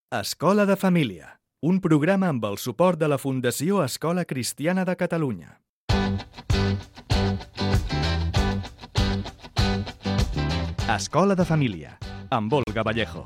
Escola de Família, un programa amb el suport de la Fundació Escola Cristiana de Catalunya. Escola de Família, amb Olga Vallejo.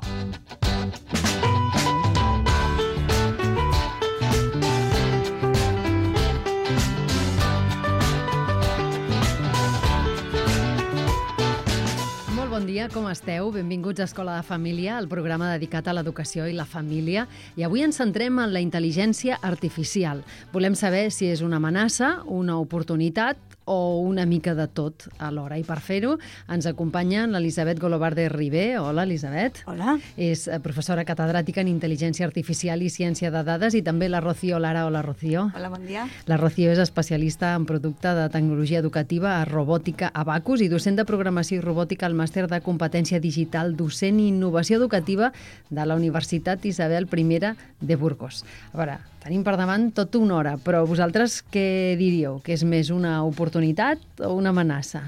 Bon dia, com esteu? Benvinguts a Escola de Família, el programa dedicat a l'educació i la família. I avui ens centrem en la intel·ligència artificial. Volem saber si és una amenaça, una oportunitat o una mica de tot alhora. I per fer-ho ens acompanyen l'Elisabet Golobarde Ribé. Hola, Elisabet. Hola. És professora catedràtica en Intel·ligència Artificial i Ciència de Dades, i també la Rocío Lara. Hola, Rocío. Hola, bon dia. La Rocío és especialista en producte de tecnologia educativa a Robòtica Abacus i docent de programació i robòtica al màster de competència digital docent i innovació educativa de la Universitat Isabel I de Burgos. A veure, tenim per davant tota una hora, però vosaltres què diríeu? Que és més una oportunitat o una amenaça?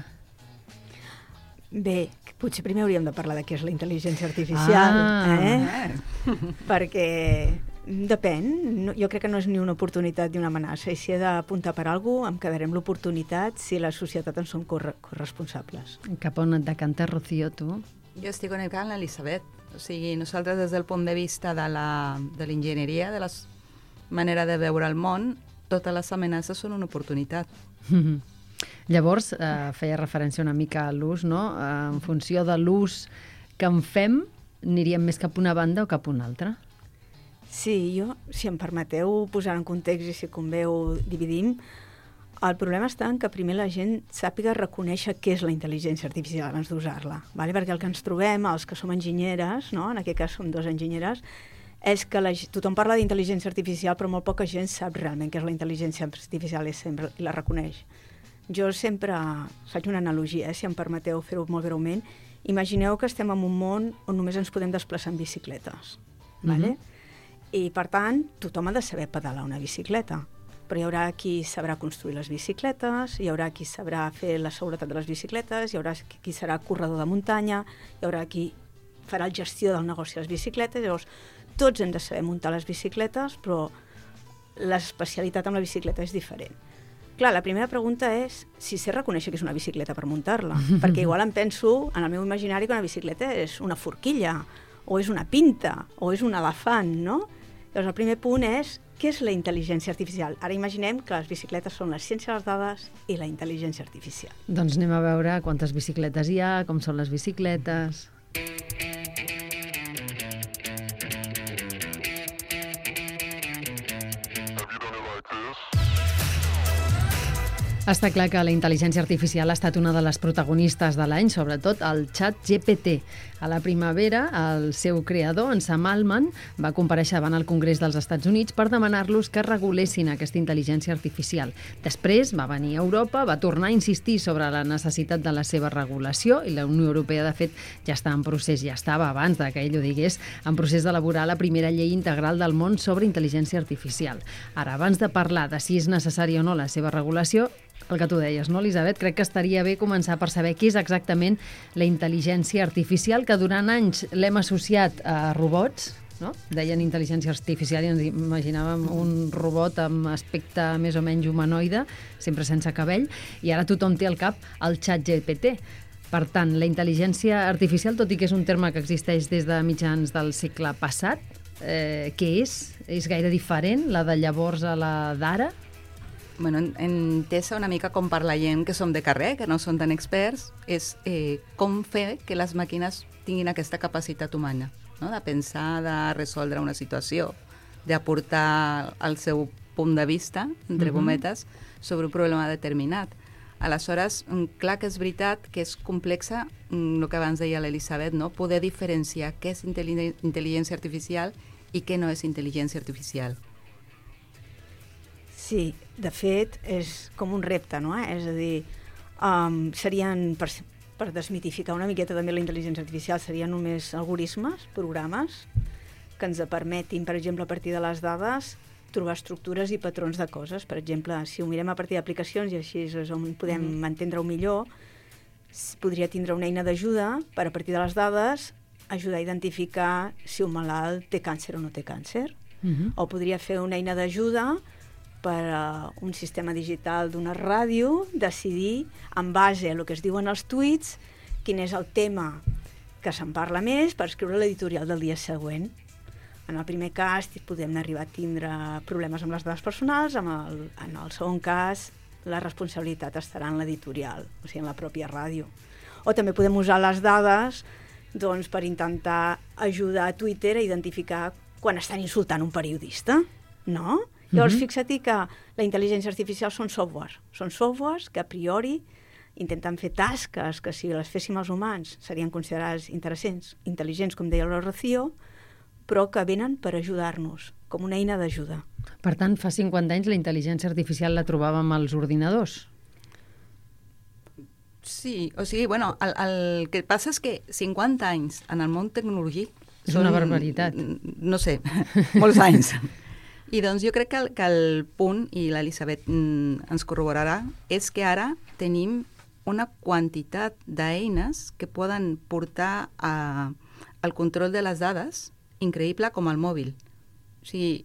Bé, potser primer hauríem de parlar de què és la intel·ligència artificial, perquè depèn. Jo crec que no és ni una oportunitat ni una amenaça, i si he d'apuntar per alguna cosa, em quedaré amb l'oportunitat si la societat en som corresponsables. Cap on et decantes, Rocío, tu? Jo estic connectada amb l'Elisabet. O sigui, nosaltres des del punt de vista de l'enginyeria, de la manera de veure el món, totes les amenaces són una oportunitat. Llavors, feia referència una mica a l'ús, no? En funció de l'ús que en fem, aniríem més cap a una banda o cap a una altra? Sí, jo, si em permeteu posar en context i si convé ho dividim, el problema està en que primer la gent sàpiga reconèixer què és la intel·ligència artificial abans d'usar-la, perquè el que ens trobem, els que som enginyeres, no? En aquest cas som dos enginyeres, és que tothom parla d'intel·ligència artificial, però molt poca gent sap realment què és la intel·ligència artificial i la reconeix. Jo sempre faig una analogia, si em permeteu fer-ho molt breument. Imagineu que estem en un món on només ens podem desplaçar en bicicletes, I, per tant, tothom ha de saber pedalar una bicicleta, però hi haurà qui sabrà construir les bicicletes, hi haurà qui sabrà fer la seguretat de les bicicletes, hi haurà qui serà corredor de muntanya, hi haurà qui farà la gestió del negoci de les bicicletes. Llavors, tots hem de saber muntar les bicicletes, però l'especialitat amb la bicicleta és diferent. Clar, la primera pregunta és si sé reconèixer que és una bicicleta per muntar-la, perquè igual em penso, en el meu imaginari, que una bicicleta és una forquilla, o és una pinta, o és un elefant, no? Llavors, el primer punt és què és la intel·ligència artificial? Ara imaginem que les bicicletes són la ciència de les dades i la intel·ligència artificial. Doncs anem a veure quantes bicicletes hi ha, com són les bicicletes. Està clar que la intel·ligència artificial ha estat una de les protagonistes de l'any, sobretot el ChatGPT. A la primavera, el seu creador, en Sam Altman, va comparèixer davant el Congrés dels Estats Units per demanar-los que regulessin aquesta intel·ligència artificial. Després va venir a Europa, va tornar a insistir sobre la necessitat de la seva regulació, i la Unió Europea, de fet, ja està en procés, ja estava abans que ell ho digués, en procés d'elaborar la primera llei integral del món sobre intel·ligència artificial. Ara, abans de parlar de si és necessària o no la seva regulació, el que tu deies, no, Elisabet? Crec que estaria bé començar per saber què és exactament la intel·ligència artificial, que durant anys l'hem associat a robots, no? Deien intel·ligència artificial i ens imaginàvem un robot amb aspecte més o menys humanoide, sempre sense cabell, i ara tothom té al cap el ChatGPT. Per tant, la intel·ligència artificial, tot i que és un terme que existeix des de mitjans del segle passat, què és? És gaire diferent, la de llavors a la d'ara? Bueno, entesa una mica com per la gent que som de carrer, que no són tan experts, és com fer que les màquines tinguin aquesta capacitat humana, no? De pensar, de resoldre una situació, d'aportar el seu punt de vista, entre cometes, sobre un problema determinat. Aleshores, clar que és veritat que és complexa, el que abans deia l'Elisabet, no? Poder diferenciar què és intel·ligència artificial i què no és intel·ligència artificial. Sí, de fet, és com un repte, no? És a dir, serien, per desmitificar una miqueta també la intel·ligència artificial, serien només algoritmes, programes, que ens permetin, per exemple, a partir de les dades, trobar estructures i patrons de coses. Per exemple, si ho mirem a partir d'aplicacions, i així és on podem entendre-ho millor, podria tindre una eina d'ajuda per, a partir de les dades, ajudar a identificar si un malalt té càncer o no té càncer. O podria fer una eina d'ajuda per a un sistema digital d'una ràdio decidir, en base a el que es diuen els tuits, quin és el tema que se'n parla més per escriure l'editorial del dia següent. En el primer cas podem arribar a tindre problemes amb les dades personals, en el segon cas la responsabilitat estarà en l'editorial, o sigui, en la pròpia ràdio. O també podem usar les dades per intentar ajudar a Twitter a identificar quan estan insultant un periodista, no? Llavors, fixa-t'hi que la intel·ligència artificial són softwares que a priori intenten fer tasques que si les féssim els humans serien considerades intel·ligents, com deia la Rocío, però que venen per ajudar-nos, com una eina d'ajuda. Per tant, fa 50 anys la intel·ligència artificial la trobàvem als ordinadors. Sí, o sigui, bueno, el que passa és que 50 anys en el món tecnològic és una barbaritat. No sé, molts anys. I doncs jo crec que el punt, i l'Elisabet ens corroborarà, és que ara tenim una quantitat d'eines que poden portar al control de les dades increïble com el mòbil. O sigui,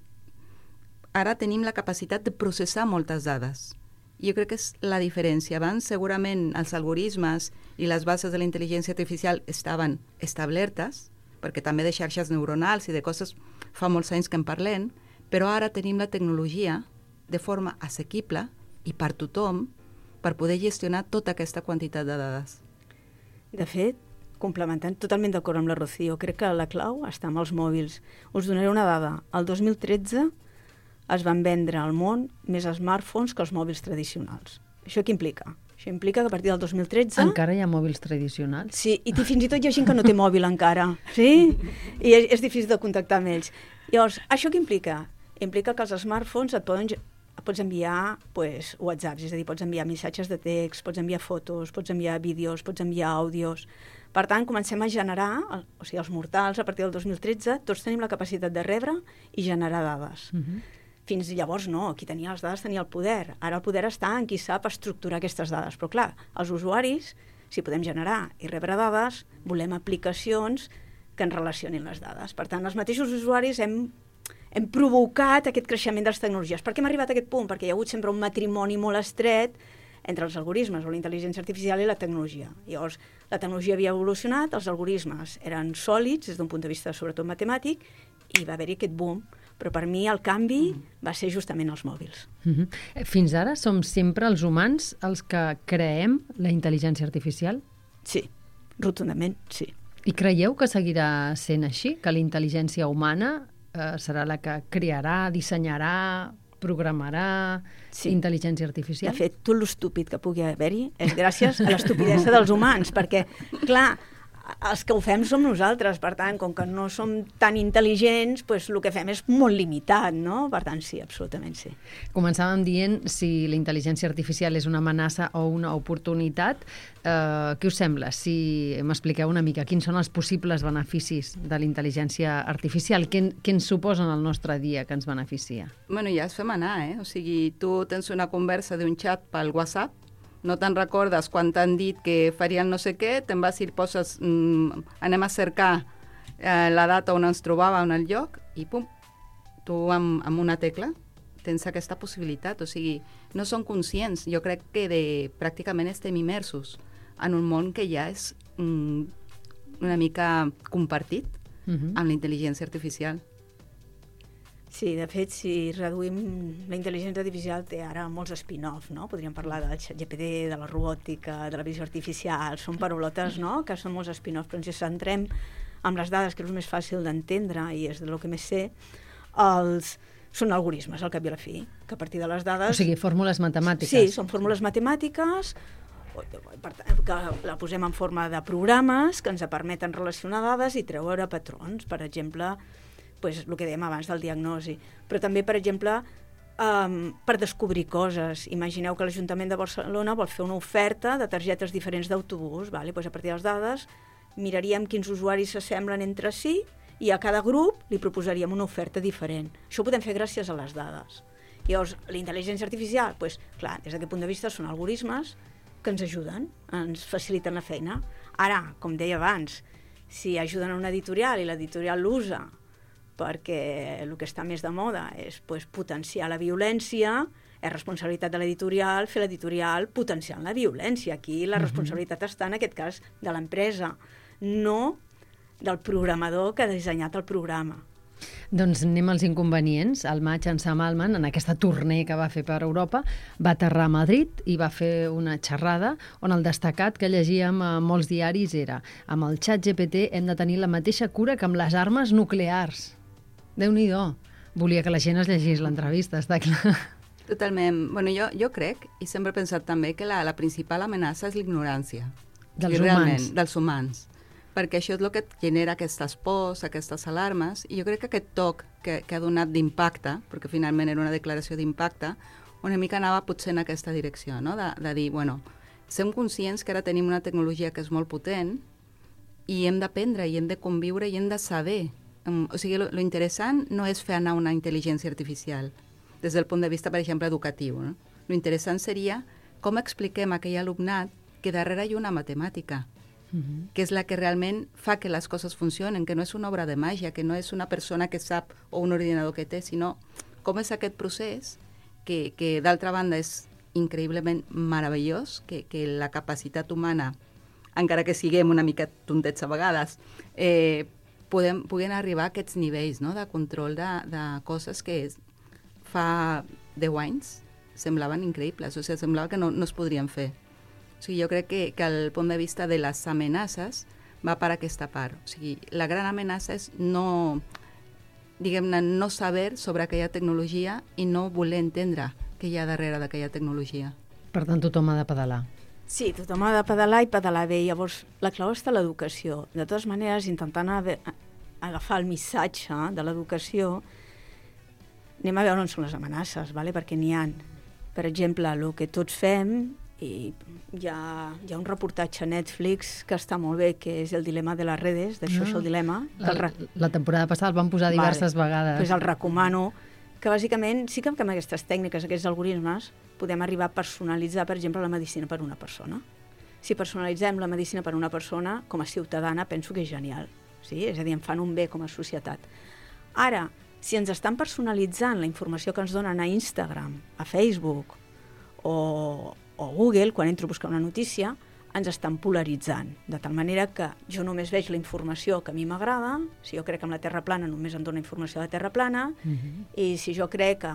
ara tenim la capacitat de processar moltes dades. Jo crec que és la diferència. Abans, segurament, els algoritmes i les bases de la intel·ligència artificial estaven establertes, perquè també de xarxes neuronals i de coses fa molts anys que en parlem, però ara tenim la tecnologia de forma assequible i per tothom per poder gestionar tota aquesta quantitat de dades. De fet, complementant, totalment d'acord amb la Rocío, crec que la clau està amb els mòbils. Us donaré una dada. El 2013 es van vendre al món més smartphones que els mòbils tradicionals. Això què implica? Això implica que a partir del 2013... Encara hi ha mòbils tradicionals? Sí, i fins i tot hi ha gent que no té mòbil encara, sí? I és difícil de contactar amb ells. Llavors, això què implica? Implica que els smartphones pots enviar WhatsApps, és a dir, pots enviar missatges de text, pots enviar fotos, pots enviar vídeos, pots enviar àudios. Per tant, comencem a generar, o sigui, els mortals, a partir del 2013, tots tenim la capacitat de rebre i generar dades. Fins llavors no, qui tenia les dades tenia el poder. Ara el poder està en qui sap estructurar aquestes dades. Però clar, els usuaris, si podem generar i rebre dades, volem aplicacions que ens relacionin les dades. Per tant, els mateixos usuaris hem provocat aquest creixement de les tecnologies. Per què hem arribat a aquest punt? Perquè hi ha hagut sempre un matrimoni molt estret entre els algoritmes o la intel·ligència artificial i la tecnologia. Llavors, la tecnologia havia evolucionat, els algoritmes eren sòlids des d'un punt de vista sobretot matemàtic i va haver-hi aquest boom. Però per mi el canvi va ser justament els mòbils. Fins ara som sempre els humans els que creem la intel·ligència artificial? Sí, rotundament, sí. I creieu que seguirà sent així? Que la intel·ligència humana serà la que crearà, dissenyarà, programarà intel·ligència artificial? De fet, tot l'estúpid que pugui haver-hi és gràcies a l'estupidesa dels humans, perquè, clar, els que ho fem som nosaltres, per tant, com que no som tan intel·ligents, doncs el que fem és molt limitat, no? Per tant, sí, absolutament sí. Començàvem dient si la intel·ligència artificial és una amenaça o una oportunitat. Què us sembla? Si m'expliqueu una mica quins són els possibles beneficis de la intel·ligència artificial, què ens suposa en el nostre dia que ens beneficia? Bueno, ja es fem anar, O sigui, tu tens una conversa d'un xat pel WhatsApp, no te'n recordes quan t'han dit que farien no sé què, te'n vas i poses, anem a cercar la data on ens trobàvem el lloc i pum, tu amb una tecla tens aquesta possibilitat. O sigui, no són conscients. Jo crec que pràcticament estem immersos en un món que ja és una mica compartit amb la intel·ligència artificial. Sí, de fet, si reduïm la intel·ligència artificial, té ara molts spin-off, no? Podríem parlar del ChatGPT, de la robòtica, de la visió artificial, són paraulotes, no?, que són molts spin-off, però si centrem en les dades, que és el més fàcil d'entendre i és del que més sé, són algoritmes, al cap i a la fi, que a partir de les dades... O sigui, fórmules matemàtiques. Sí, són fórmules matemàtiques, que la posem en forma de programes que ens permeten relacionar dades i treure patrons, per exemple... el que dèiem abans del diagnosi, però també, per exemple, per descobrir coses. Imagineu que l'Ajuntament de Barcelona vol fer una oferta de targetes diferents d'autobús, a partir de les dades miraríem quins usuaris s'assemblen entre si i a cada grup li proposaríem una oferta diferent. Això ho podem fer gràcies a les dades. Llavors, la intel·ligència artificial, clar, des d'aquest punt de vista són algoritmes que ens ajuden, ens faciliten la feina. Ara, com deia abans, Si ajuden a una editorial i l'editorial l'usa perquè el que està més de moda és potenciar la violència, és responsabilitat de l'editorial fer l'editorial potenciant la violència. Aquí la responsabilitat està, en aquest cas, de l'empresa, no del programador que ha dissenyat el programa. Doncs anem als inconvenients. Al maig, en Sam Altman, en aquesta tournée que va fer per Europa, va aterrar a Madrid i va fer una xerrada on el destacat que llegíem a molts diaris era: amb el ChatGPT hem de tenir la mateixa cura que amb les armes nuclears. Déu-n'hi-do. Volia que la gent es llegís l'entrevista, està clar. Totalment. Bueno, jo crec, i sempre he pensat també, que la principal amenaça és l'ignorància. Dels humans. Dels humans. Perquè això és el que genera aquestes pors, aquestes alarmes, i jo crec que aquest toc que ha donat d'impacte, perquè finalment era una declaració d'impacte, una mica anava potser en aquesta direcció, no? De dir, bueno, som conscients que ara tenim una tecnologia que és molt potent i hem d'aprendre, i hem de conviure, i hem de saber. O sigui, lo interessant no és fer anar una intel·ligència artificial, des del punt de vista, per exemple, educatiu. No? Lo interessant seria com expliquem a aquell alumnat que darrere hi ha una matemàtica, que és la que realment fa que les coses funcionen, que no és una obra de màgia, que no és una persona que sap o un ordinador que té, sinó com és aquest procés que d'altra banda és increïblement meravellós, que la capacitat humana, encara que siguem una mica tontets a vegades, puguin arribar a aquests nivells, no? De control de coses que fa 10 anys semblaven increïbles, o sigui, semblava que no es podrien fer. O sigui, jo crec que el punt de vista de les amenaces va per aquesta part. O sigui, la gran amenaça és no saber sobre aquella tecnologia i no voler entendre què hi ha darrere d'aquella tecnologia. Per tant, tothom ha de pedalar. Sí, tothom ha de pedalar i pedalar bé. Llavors, la clau està a l'educació. De totes maneres, intentant agafar el missatge de l'educació, anem a veure on són les amenaces, vale? Perquè n'hi ha. Per exemple, el que tots fem, i hi ha un reportatge a Netflix que està molt bé, que és el dilema de les redes, d'això és el dilema. La temporada passada el van posar diverses vegades. Pues el recomano, que bàsicament sí que amb aquestes tècniques, aquests algoritmes, podem arribar a personalitzar, per exemple, la medicina per una persona. Si personalitzem la medicina per una persona, com a ciutadana, penso que és genial. Sí? És a dir, em fan un bé com a societat. Ara, si ens estan personalitzant la informació que ens donen a Instagram, a Facebook o Google, quan entro a buscar una notícia, ens estan polaritzant, de tal manera que jo només veig la informació que a mi m'agrada, si jo crec que amb la Terra plana només em dona informació de la Terra plana, i si jo crec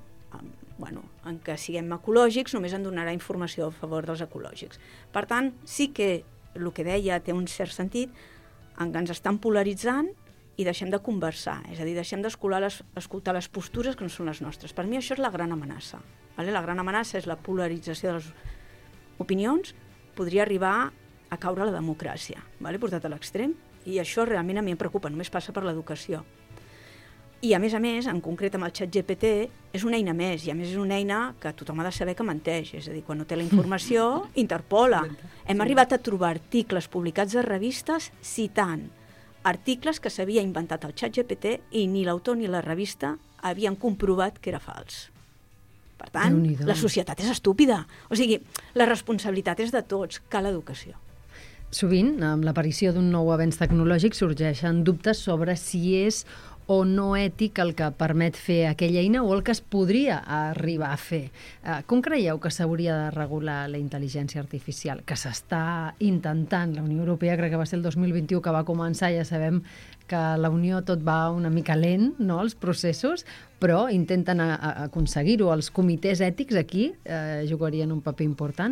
en que siguem ecològics, només em donarà informació a favor dels ecològics. Per tant, sí que el que deia té un cert sentit, en què ens estan polaritzant i deixem de conversar, és a dir, deixem d'escoltar les postures que no són les nostres. Per mi això és la gran amenaça. Vale? La gran amenaça és la polarització de les opinions, podria arribar a caure la democràcia, vale? Portat a l'extrem, i això realment a mi em preocupa, només passa per l'educació. I a més, en concret amb el ChatGPT, és una eina més, i a més és una eina que tothom ha de saber que menteix, és a dir, quan no té la informació, interpola. Hem arribat a trobar articles publicats a revistes citant articles que s'havia inventat el ChatGPT i ni l'autor ni la revista havien comprovat que era fals. Per tant, la societat és estúpida. O sigui, la responsabilitat és de tots, cal educació. Sovint, amb l'aparició d'un nou avenç tecnològic, sorgeixen dubtes sobre si és o no ètic el que permet fer aquella eina o el que es podria arribar a fer. Com creieu que s'hauria de regular la intel·ligència artificial? Que s'està intentant. La Unió Europea crec que va ser el 2021 que va començar, ja sabem que a la Unió tot va una mica lent, no?, els processos, però intenten aconseguir-ho. Els comitès ètics aquí jugarien un paper important?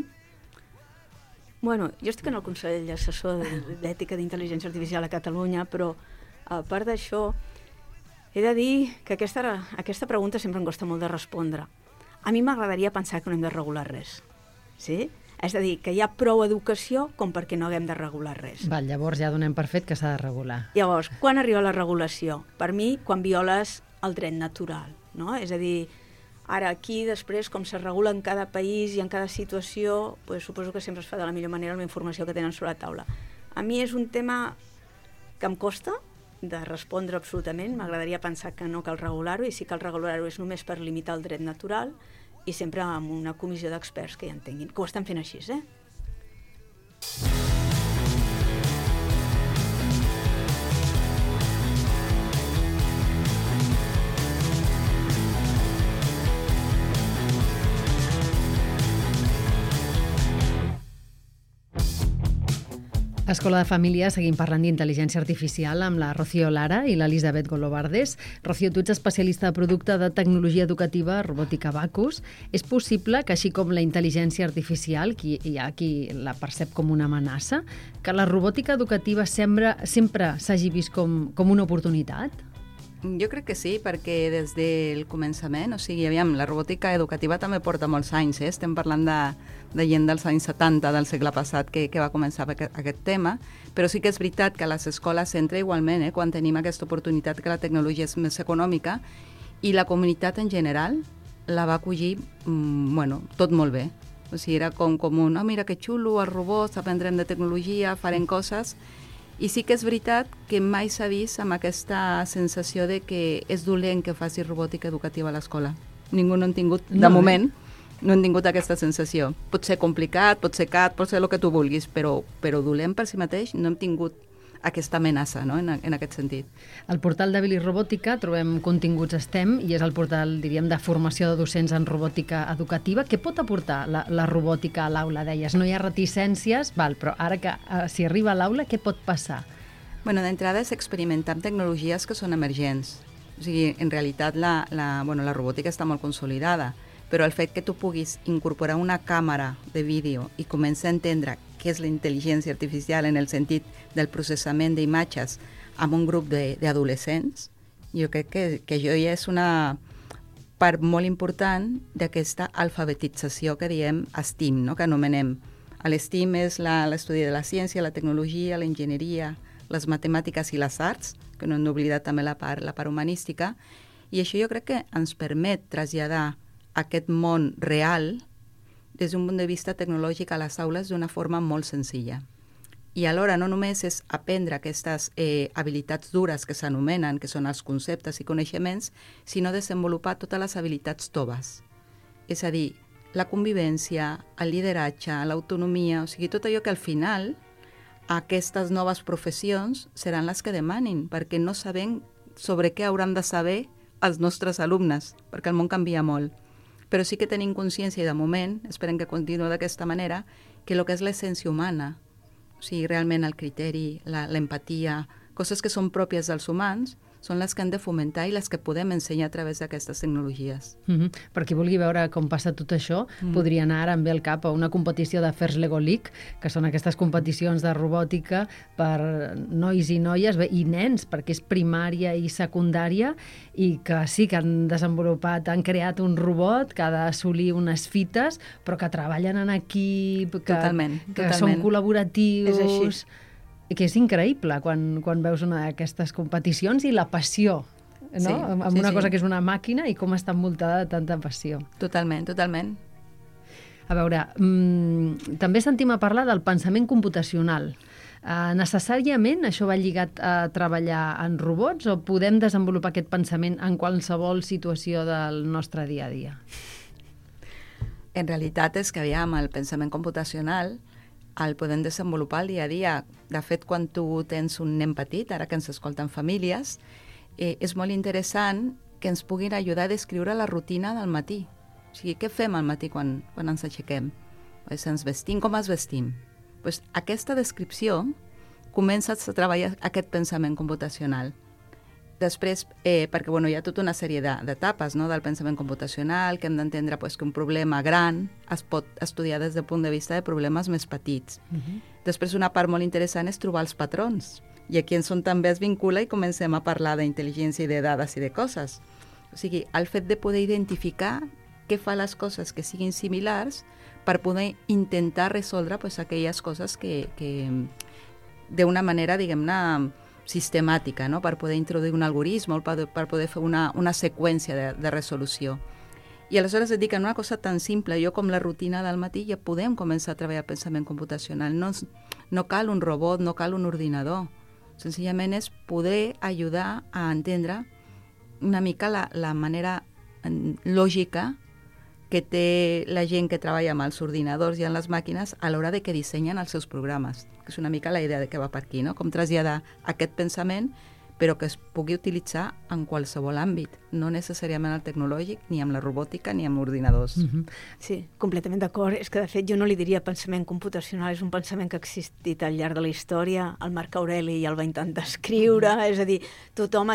Bueno, jo estic en el Consell Assessor d'Ètica d'Intel·ligència Artificial a Catalunya, però a part d'això he de dir que aquesta pregunta sempre em costa molt de respondre. A mi m'agradaria pensar que no hem de regular res. Sí? És a dir, que hi ha prou educació com perquè no haguem de regular res. Val, llavors ja donem per fet que s'ha de regular. Llavors, quan arriba la regulació? Per mi, quan violes el dret natural, no? És a dir, ara aquí, després, com se regula en cada país i en cada situació, pues, suposo que sempre es fa de la millor manera amb la informació que tenen sobre la taula. A mi és un tema que em costa de respondre absolutament. M'agradaria pensar que no cal regular-ho, i si cal regular-ho és només per limitar el dret natural i sempre amb una comissió d'experts que ja entenguin, que ho estan fent així, A Escola de Família seguim parlant d'intel·ligència artificial amb la Rocío Lara i l'Elisabet Golobardes. Rocío, tu ets especialista de producte de tecnologia educativa robòtica Bacus. És possible que, així com la intel·ligència artificial, hi ha qui la percep com una amenaça, que la robòtica educativa sempre s'hagi vist com una oportunitat? Jo crec que sí, perquè des del començament, o sigui, aviam, la robòtica educativa també porta molts anys, estem parlant de gent dels anys 70 del segle passat que va començar aquest tema, però sí que és veritat que a les escoles entra igualment, quan tenim aquesta oportunitat que la tecnologia és més econòmica, i la comunitat en general la va acollir, tot molt bé. O sigui, era com un, mira que xulo, els robots, aprendrem de tecnologia, farem coses. I sí que és veritat que mai s'ha vist amb aquesta sensació de que és dolent que faci robòtica educativa a l'escola. Ningú no han tingut, de moment, no han tingut aquesta sensació. Pot ser complicat, pot ser cat, pot ser el que tu vulguis, però dolent per si mateix no hem tingut aquesta amenaça, no?, en aquest sentit. Al portal de Bilis Robòtica trobem continguts STEM i és el portal, diríem, de formació de docents en robòtica educativa. Què pot aportar la robòtica a l'aula? Deies, no hi ha reticències, però ara que si arriba a l'aula, què pot passar? D'entrada és experimentar amb tecnologies que són emergents. O sigui, en realitat la robòtica està molt consolidada, però el fet que tu puguis incorporar una càmera de vídeo i començar a entendre què és la intel·ligència artificial en el sentit del processament d'imatges amb un grup d'adolescents, jo crec que això ja és una part molt important d'aquesta alfabetització que diem STEAM, no?, que anomenem. L'STEAM és l'estudi de la ciència, la tecnologia, l'enginyeria, les matemàtiques i les arts, que no hem d'oblidar també la part humanística, i això jo crec que ens permet traslladar aquest món real des d'un punt de vista tecnològic a les aules d'una forma molt senzilla. I alhora no només és aprendre aquestes habilitats dures que s'anomenen, que són els conceptes i coneixements, sinó desenvolupar totes les habilitats toves. És a dir, la convivència, el lideratge, l'autonomia, o sigui, tot allò que al final aquestes noves professions seran les que demanin, perquè no sabem sobre què hauran de saber els nostres alumnes, perquè el món canvia molt. Però sí que tenim consciència, i de moment, esperem que continuï d'aquesta manera, que el que és l'essència humana, o sigui, realment el criteri, l'empatia, coses que són pròpies dels humans, són les que han de fomentar i les que podem ensenyar a través d'aquestes tecnologies. Per qui vulgui veure com passa tot això, podria anar ara amb el cap a una competició de First Lego League, que són aquestes competicions de robòtica per nois i noies, i nens, perquè és primària i secundària, i que sí que han desenvolupat, han creat un robot que ha d'assolir unes fites, però que treballen en equip, que són col·laboratius. És així. Que és increïble quan veus una d'aquestes competicions i la passió, no? Sí, amb una cosa que és una màquina i com està envoltada de tanta passió. Totalment, totalment. A veure, també sentim a parlar del pensament computacional. Necessàriament això va lligat a treballar en robots o podem desenvolupar aquest pensament en qualsevol situació del nostre dia a dia? En realitat és que, aviam, el pensament computacional el podem desenvolupar al dia a dia. De fet, quan tu tens un nen petit, ara que ens escolten famílies, és molt interessant que ens puguin ajudar a descriure la rutina del matí. O sigui, què fem al matí quan ens aixequem? Pues ens vestim, com ens vestim? Pues aquesta descripció comences a treballar aquest pensament computacional. Després, perquè hi ha tota una sèrie d'etapes, no?, del pensament computacional, que hem d'entendre que un problema gran es pot estudiar des del punt de vista de problemes més petits. Després, una part molt interessant és trobar els patrons, i aquí on també es vincula i comencem a parlar d'intel·ligència i de dades i de coses. O sigui, el fet de poder identificar què fa les coses que siguin similars per poder intentar resoldre aquelles coses que d'una manera, diguem-ne, sistemàtica, no?, per poder introduir un algoritme, per poder fer una seqüència de resolució. I aleshores et dic que en una cosa tan simple, com la rutina del matí, ja podem començar a treballar el pensament computacional. No cal un robot, no cal un ordinador. Senzillament és poder ajudar a entendre una mica la manera lògica que té la gent que treballa amb els ordinadors i amb les màquines a l'hora de que dissenyen els seus programes, que és una mica la idea de que va per aquí, no?, com traslladar aquest pensament però que es pugui utilitzar en qualsevol àmbit, no necessàriament el tecnològic, ni amb la robòtica, ni amb ordinadors. Sí, completament d'acord. És que, de fet, jo no li diria pensament computacional, és un pensament que ha existit al llarg de la història. El Marc Aureli ja el va intentar escriure, és a dir, tothom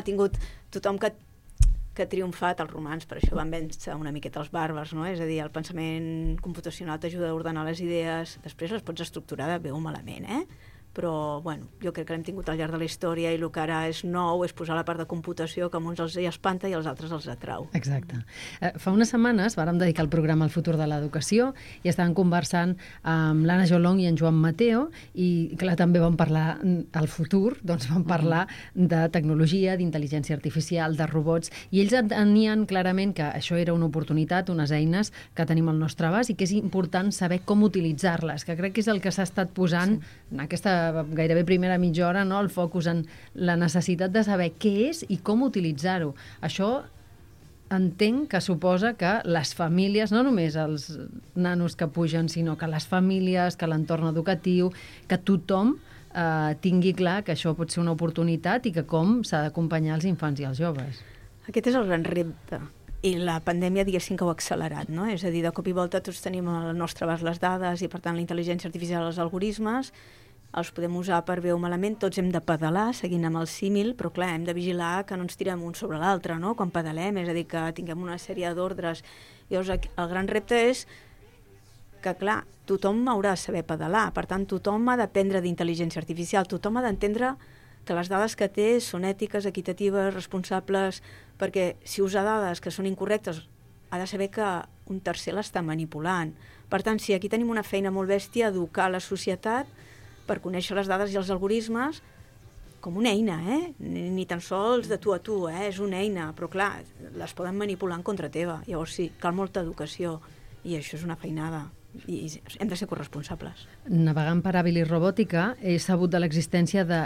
que ha triomfat, els romans, per això van vèncer una miqueta els bàrbars, no? És a dir, el pensament computacional t'ajuda a ordenar les idees, després les pots estructurar de bé o malament, però, bueno, jo crec que l'hem tingut al llarg de la història i el que ara és nou és posar la part de computació que a uns els espanta i als altres els atrau. Exacte. Fa unes setmanes vàrem dedicar el programa al futur de l'educació i estàvem conversant amb l'Anna Jolong i en Joan Mateo i, clar, també vam parlar al futur, doncs vam parlar de tecnologia, d'intel·ligència artificial, de robots, i ells entenien clarament que això era una oportunitat, unes eines que tenim al nostre abast i que és important saber com utilitzar-les, que crec que és el que s'ha estat posant en aquesta gairebé primera mitja hora, no? El focus en la necessitat de saber què és i com utilitzar-ho. Això entenc que suposa que les famílies, no només els nanos que pugen, sinó que les famílies, que l'entorn educatiu, que tothom tingui clar que això pot ser una oportunitat i que com s'ha d'acompanyar els infants i els joves. Aquest és el gran repte. I la pandèmia, diguéssim, que ho ha accelerat, no? És a dir, de cop i volta tots tenim al nostre abast les dades i, per tant, la intel·ligència artificial, els algoritmes, els podem usar per bé o malament, tots hem de pedalar, seguint amb el símil, però clar, hem de vigilar que no ens tirem un sobre l'altre, no?, quan pedalem, és a dir, que tinguem una sèrie d'ordres. Llavors, el gran repte és que, clar, tothom haurà de saber pedalar, per tant, tothom ha d'aprendre d'intel·ligència artificial, tothom ha d'entendre que les dades que té són ètiques, equitatives, responsables, perquè si usa dades que són incorrectes, ha de saber que un tercer l'està manipulant. Per tant, si aquí tenim una feina molt bèstia, educar la societat per conèixer les dades i els algoritmes com una eina, ni tan sols de tu a tu, és una eina, però clar, les poden manipular en contra teva. Llavors sí, cal molta educació i això és una feinada i hem de ser corresponsables. Navegant per hàbil i robòtica, he sabut de l'existència de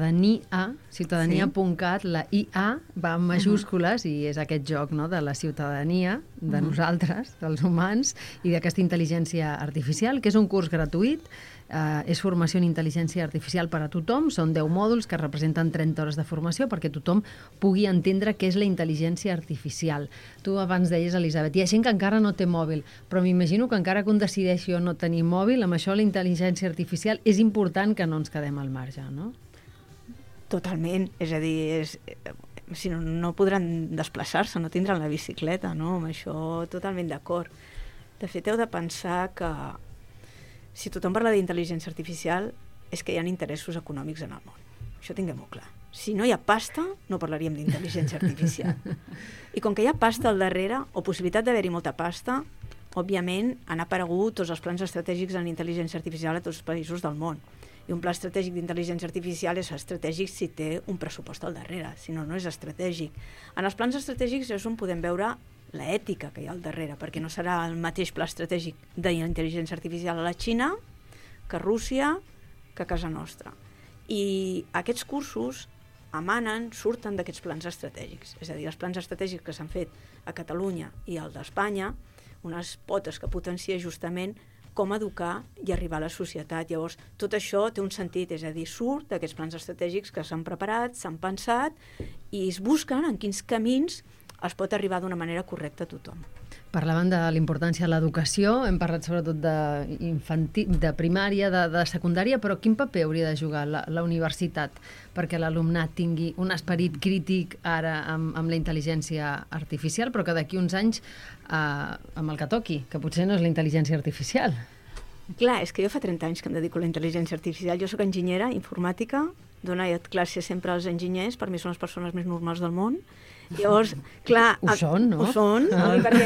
ciutadania.cat, la IA va en majúscules i és aquest joc, no?, de la ciutadania, de nosaltres, dels humans, i d'aquesta intel·ligència artificial, que és un curs gratuït. És formació en intel·ligència artificial per a tothom, són 10 mòduls que representen 30 hores de formació perquè tothom pugui entendre què és la intel·ligència artificial. Tu abans deies, Elisabet, hi ha gent que encara no té mòbil, però m'imagino que encara que un decideixi o no tenir mòbil, amb això la intel·ligència artificial és important que no ens quedem al marge, no? Totalment, és a dir, si no podran desplaçar-se, no tindran la bicicleta, no? Amb això totalment d'acord. De fet, heu de pensar que si tothom parla d'intel·ligència artificial és que hi ha interessos econòmics en el món. Això tinguem-ho clar. Si no hi ha pasta, no parlaríem d'intel·ligència artificial. I com que hi ha pasta al darrere, o possibilitat d'haver-hi molta pasta, òbviament han aparegut tots els plans estratègics en intel·ligència artificial a tots els països del món. I un pla estratègic d'intel·ligència artificial és estratègic si té un pressupost al darrere, si no, no és estratègic. En els plans estratègics és on podem veure l'ètica que hi ha al darrere, perquè no serà el mateix pla estratègic d'intel·ligència artificial a la Xina que a Rússia, que a casa nostra. I aquests cursos surten d'aquests plans estratègics. És a dir, els plans estratègics que s'han fet a Catalunya i el d'Espanya, unes potes que potencia justament com educar i arribar a la societat. Llavors, tot això té un sentit, és a dir, surt d'aquests plans estratègics que s'han preparat, s'han pensat i es busquen en quins camins es pot arribar d'una manera correcta a tothom. Parlaven de l'importància de l'educació, hem parlat sobretot de primària, de secundària, però quin paper hauria de jugar la universitat perquè l'alumnat tingui un esperit crític ara amb la intel·ligència artificial, però que d'aquí uns anys amb el que toqui, que potser no és la intel·ligència artificial? Clar, és que jo fa 30 anys que em dedico a la intel·ligència artificial. Jo soc enginyera informàtica, dono classe sempre als enginyers, per mi són les persones més normals del món. Llavors, clar... Ho són, no? Ho són, perquè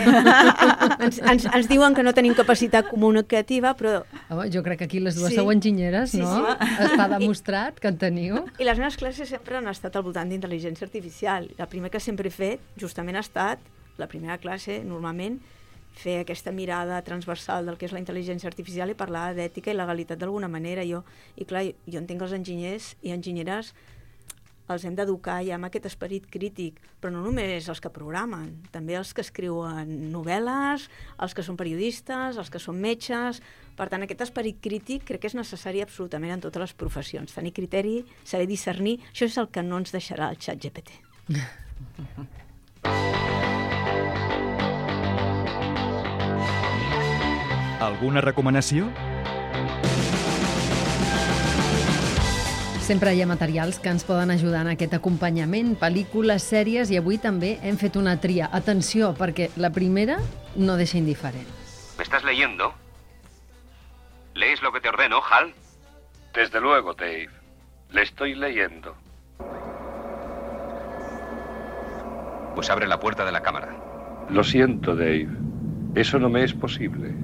ens diuen que no tenim capacitat comunicativa, però... Home, jo crec que aquí les dues sou enginyeres, no? Sí. Està demostrat que en teniu. I les meves classes sempre han estat al voltant d'intel·ligència artificial. La primera que sempre he fet, justament ha estat, la primera classe, normalment, fer aquesta mirada transversal del que és la intel·ligència artificial i parlar d'ètica i legalitat d'alguna manera. I clar, jo entenc que els enginyers i enginyeres els hem d'educar ja amb aquest esperit crític, però no només els que programen, també els que escriuen novel·les, els que són periodistes, els que són metges. Per tant, aquest esperit crític crec que és necessari absolutament en totes les professions. Tenir criteri, saber discernir, això és el que no ens deixarà el ChatGPT. Alguna recomanació? Sempre hi ha materials que ens poden ajudar en aquest acompanyament, pel·lícules, sèries, i avui també hem fet una tria. Atenció, perquè la primera no deixa indiferent. ¿Me estás leyendo? ¿Lees lo que te ordeno, Hal? Desde luego, Dave. Le estoy leyendo. Pues abre la puerta de la cámara. Lo siento, Dave. Eso no me es posible.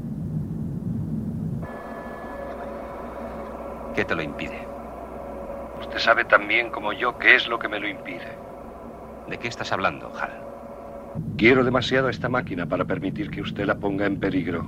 ¿Qué te lo impide? Usted sabe tan bien como yo qué es lo que me lo impide. ¿De qué estás hablando, Hal? Quiero demasiado esta máquina para permitir que usted la ponga en peligro.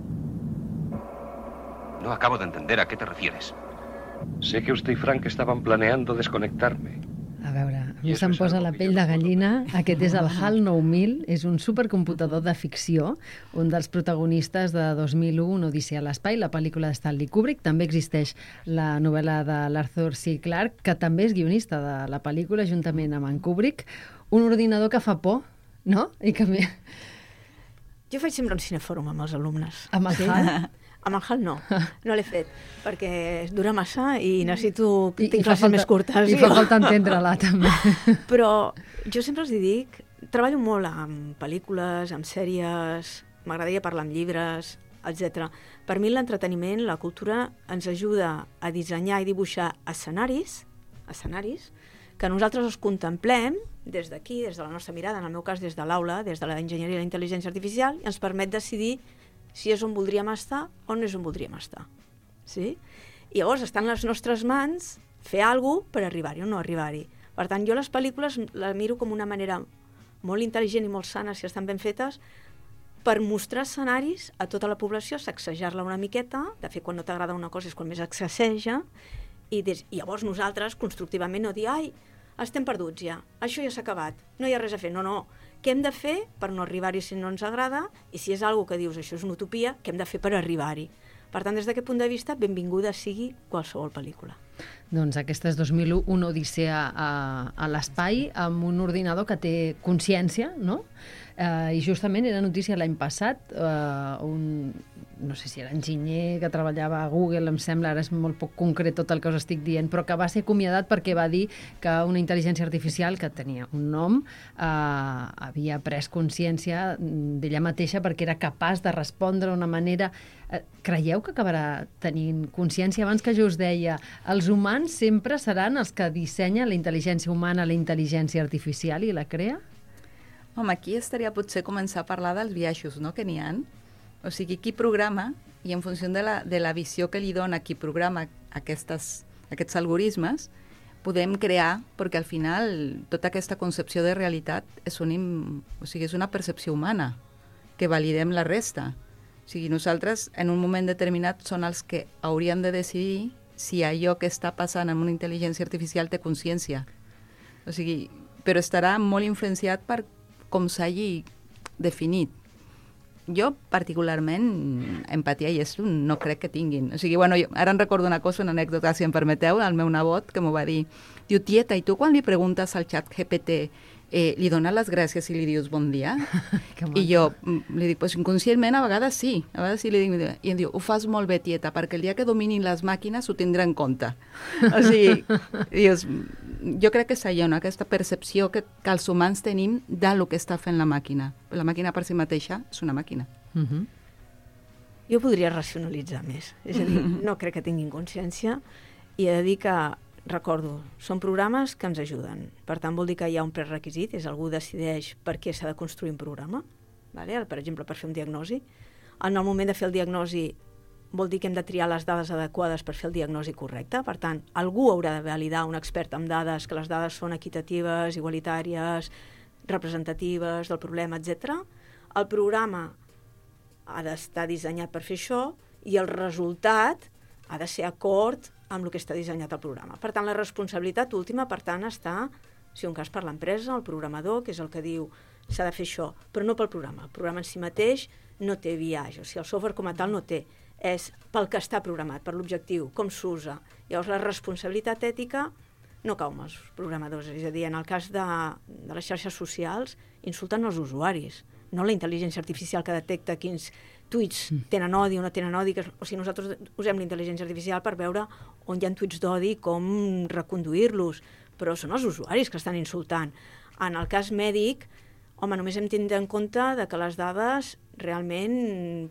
No acabo de entender a qué te refieres. Sé que usted y Frank estaban planeando desconectarme. A veure, a mi I això se'm és posa algo la que pell jo de no puedo gallina. Aquest és el HAL 9000, és un supercomputador de ficció, un dels protagonistes de 2001, una odissea a l'espai, la pel·lícula de Stanley Kubrick. També existeix la novel·la de l'Arthur C. Clarke, que també és guionista de la pel·lícula, juntament amb en Kubrick. Un ordinador que fa por, no? I que Jo faig sempre un cinefòrum amb els alumnes. Amb el HAL? Amb el HAL no l'he fet, perquè dura massa i necessito... tinc fa classes més curtes. I fa falta entendre-la, també. Però jo sempre els dic, treballo molt amb pel·lícules, amb sèries, m'agradaria parlar amb llibres, etc. Per mi l'entreteniment, la cultura, ens ajuda a dissenyar i dibuixar escenaris que nosaltres els contemplem des d'aquí, des de la nostra mirada, en el meu cas des de l'aula, des de l'enginyeria i la intel·ligència artificial, i ens permet decidir si és on voldríem estar o no és on voldríem estar. Sí? I llavors està en les nostres mans fer alguna cosa per arribar-hi o no arribar-hi. Per tant, jo les pel·lícules les miro com una manera molt intel·ligent i molt sana, si estan ben fetes, per mostrar escenaris a tota la població, sacsejar-la una miqueta. De fet, quan no t'agrada una cosa és quan més sacseja, i llavors nosaltres, constructivament, no dir ai, estem perduts ja, això ja s'ha acabat, no hi ha res a fer. No. Què hem de fer per no arribar-hi si no ens agrada? I si és algo que dius, això és una utopia, què hem de fer per arribar-hi? Per tant, des d'aquest punt de vista, benvinguda sigui qualsevol pel·lícula. Doncs aquesta és 2001, una odissea a l'espai, amb un ordinador que té consciència, no? I justament era notícia l'any passat, no sé si era enginyer que treballava a Google, em sembla, ara és molt poc concret tot el que us estic dient, però que va ser acomiadat perquè va dir que una intel·ligència artificial que tenia un nom havia pres consciència d'ella mateixa perquè era capaç de respondre d'una manera... Creieu que acabarà tenint consciència? Abans que jo us deia, els humans sempre seran els que dissenyen la intel·ligència humana, la intel·ligència artificial i la crea? Home, aquí estaria potser començar a parlar dels biaixos, no?, que n'hi ha. O sigui, qui programa, i en funció de la visió que li dona qui programa aquests algoritmes, podem crear, perquè al final tota aquesta concepció de realitat és una percepció humana, que validem la resta. O sigui, nosaltres, en un moment determinat, són els que hauríem de decidir si allò que està passant amb una intel·ligència artificial té consciència. O sigui, però estarà molt influenciat per com s'hagi definit. Jo, particularment, empatia i això no crec que tinguin. O sigui, bueno, ara em recordo una cosa, una anècdota, si em permeteu, el meu nebot, que m'ho va dir. Diu, tieta, i tu quan li preguntes al xat GPT li dones les gràcies i li dius bon dia? I jo li dic, pues inconscientment a vegades sí li dic, i em diu, ho fas molt bé, tieta, perquè el dia que dominin les màquines ho tindrà en compte. O sigui, dius, jo crec que és allò, no? Aquesta percepció que els humans tenim del que està fent la màquina. La màquina per si mateixa és una màquina. Jo podria racionalitzar més. És a dir, no crec que tinguin consciència i he de dir que recordo, són programes que ens ajuden. Per tant, vol dir que hi ha un prerequisit, és algú decideix per què s'ha de construir un programa, vale? Per exemple, per fer un diagnosi. En el moment de fer el diagnosi vol dir que hem de triar les dades adequades per fer el diagnosi correcte. Per tant, algú haurà de validar, un expert en dades, que les dades són equitatives, igualitàries, representatives del problema, etc. El programa ha d'estar dissenyat per fer això i el resultat ha de ser acord amb el que està dissenyat el programa. Per tant, la responsabilitat última, per tant, està, si un cas per l'empresa, el programador, que és el que diu s'ha de fer això, però no pel programa. El programa en si mateix no té biaix, o sigui, el software com a tal no té, és pel que està programat, per l'objectiu, com s'usa. Llavors, la responsabilitat ètica no cau amb els programadors, és a dir, en el cas de les xarxes socials, insulten els usuaris, no la intel·ligència artificial que detecta quins tuits tenen odi o no tenen odi, o sigui, nosaltres usem la intel·ligència artificial per veure on hi ha tuits d'odi i com reconduir-los, però són els usuaris que estan insultant. En el cas mèdic, home, només hem de tenir en compte que les dades realment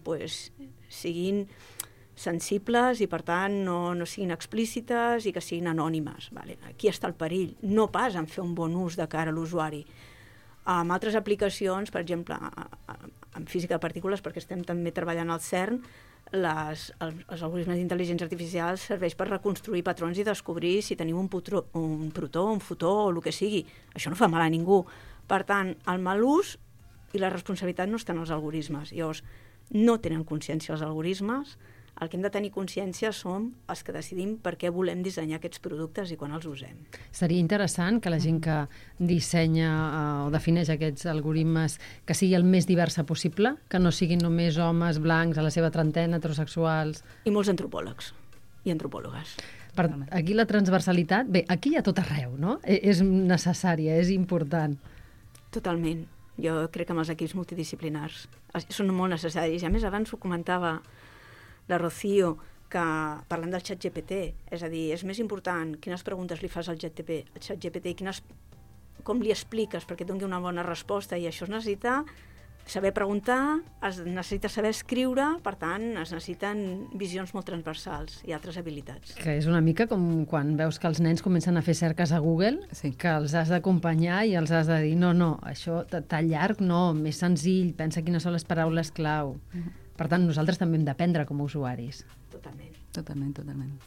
siguin sensibles i, per tant, no siguin explícites i que siguin anònimes. Vale? Aquí està el perill, no pas en fer un bon ús de cara a l'usuari. En altres aplicacions, per exemple, en física de partícules, perquè estem també treballant al CERN, els algoritmes d'intel·ligència artificial serveix per reconstruir patrons i descobrir si tenim un protó, un fotó o el que sigui. Això no fa mal a ningú. Per tant, el mal ús i la responsabilitat no estan als algoritmes. Llavors, no tenen consciència els algoritmes. El que hem de tenir consciència som els que decidim per què volem dissenyar aquests productes i quan els usem. Seria interessant que la gent que dissenya o defineix aquests algoritmes que sigui el més diversa possible, que no siguin només homes blancs a la seva trentena, heterosexuals... I molts antropòlegs i antropòlogues. Aquí la transversalitat, bé, aquí hi ha tot arreu, no? És necessària, és important. Totalment. Jo crec que amb els equips multidisciplinars són molt necessaris. I a més, abans ho comentava la Rocío, que parlant del ChatGPT, és a dir, és més important quines preguntes li fas al ChatGPT i com li expliques perquè doni una bona resposta, i això es necessita saber preguntar, es necessita saber escriure, per tant, es necessiten visions molt transversals i altres habilitats. Que és una mica com quan veus que els nens comencen a fer cerques a Google, que els has d'acompanyar i els has de dir no, això tan llarg no, més senzill, pensa quines són les paraules clau. Per tant, nosaltres també hem d'aprendre com a usuaris. Totalmente. Totalmente.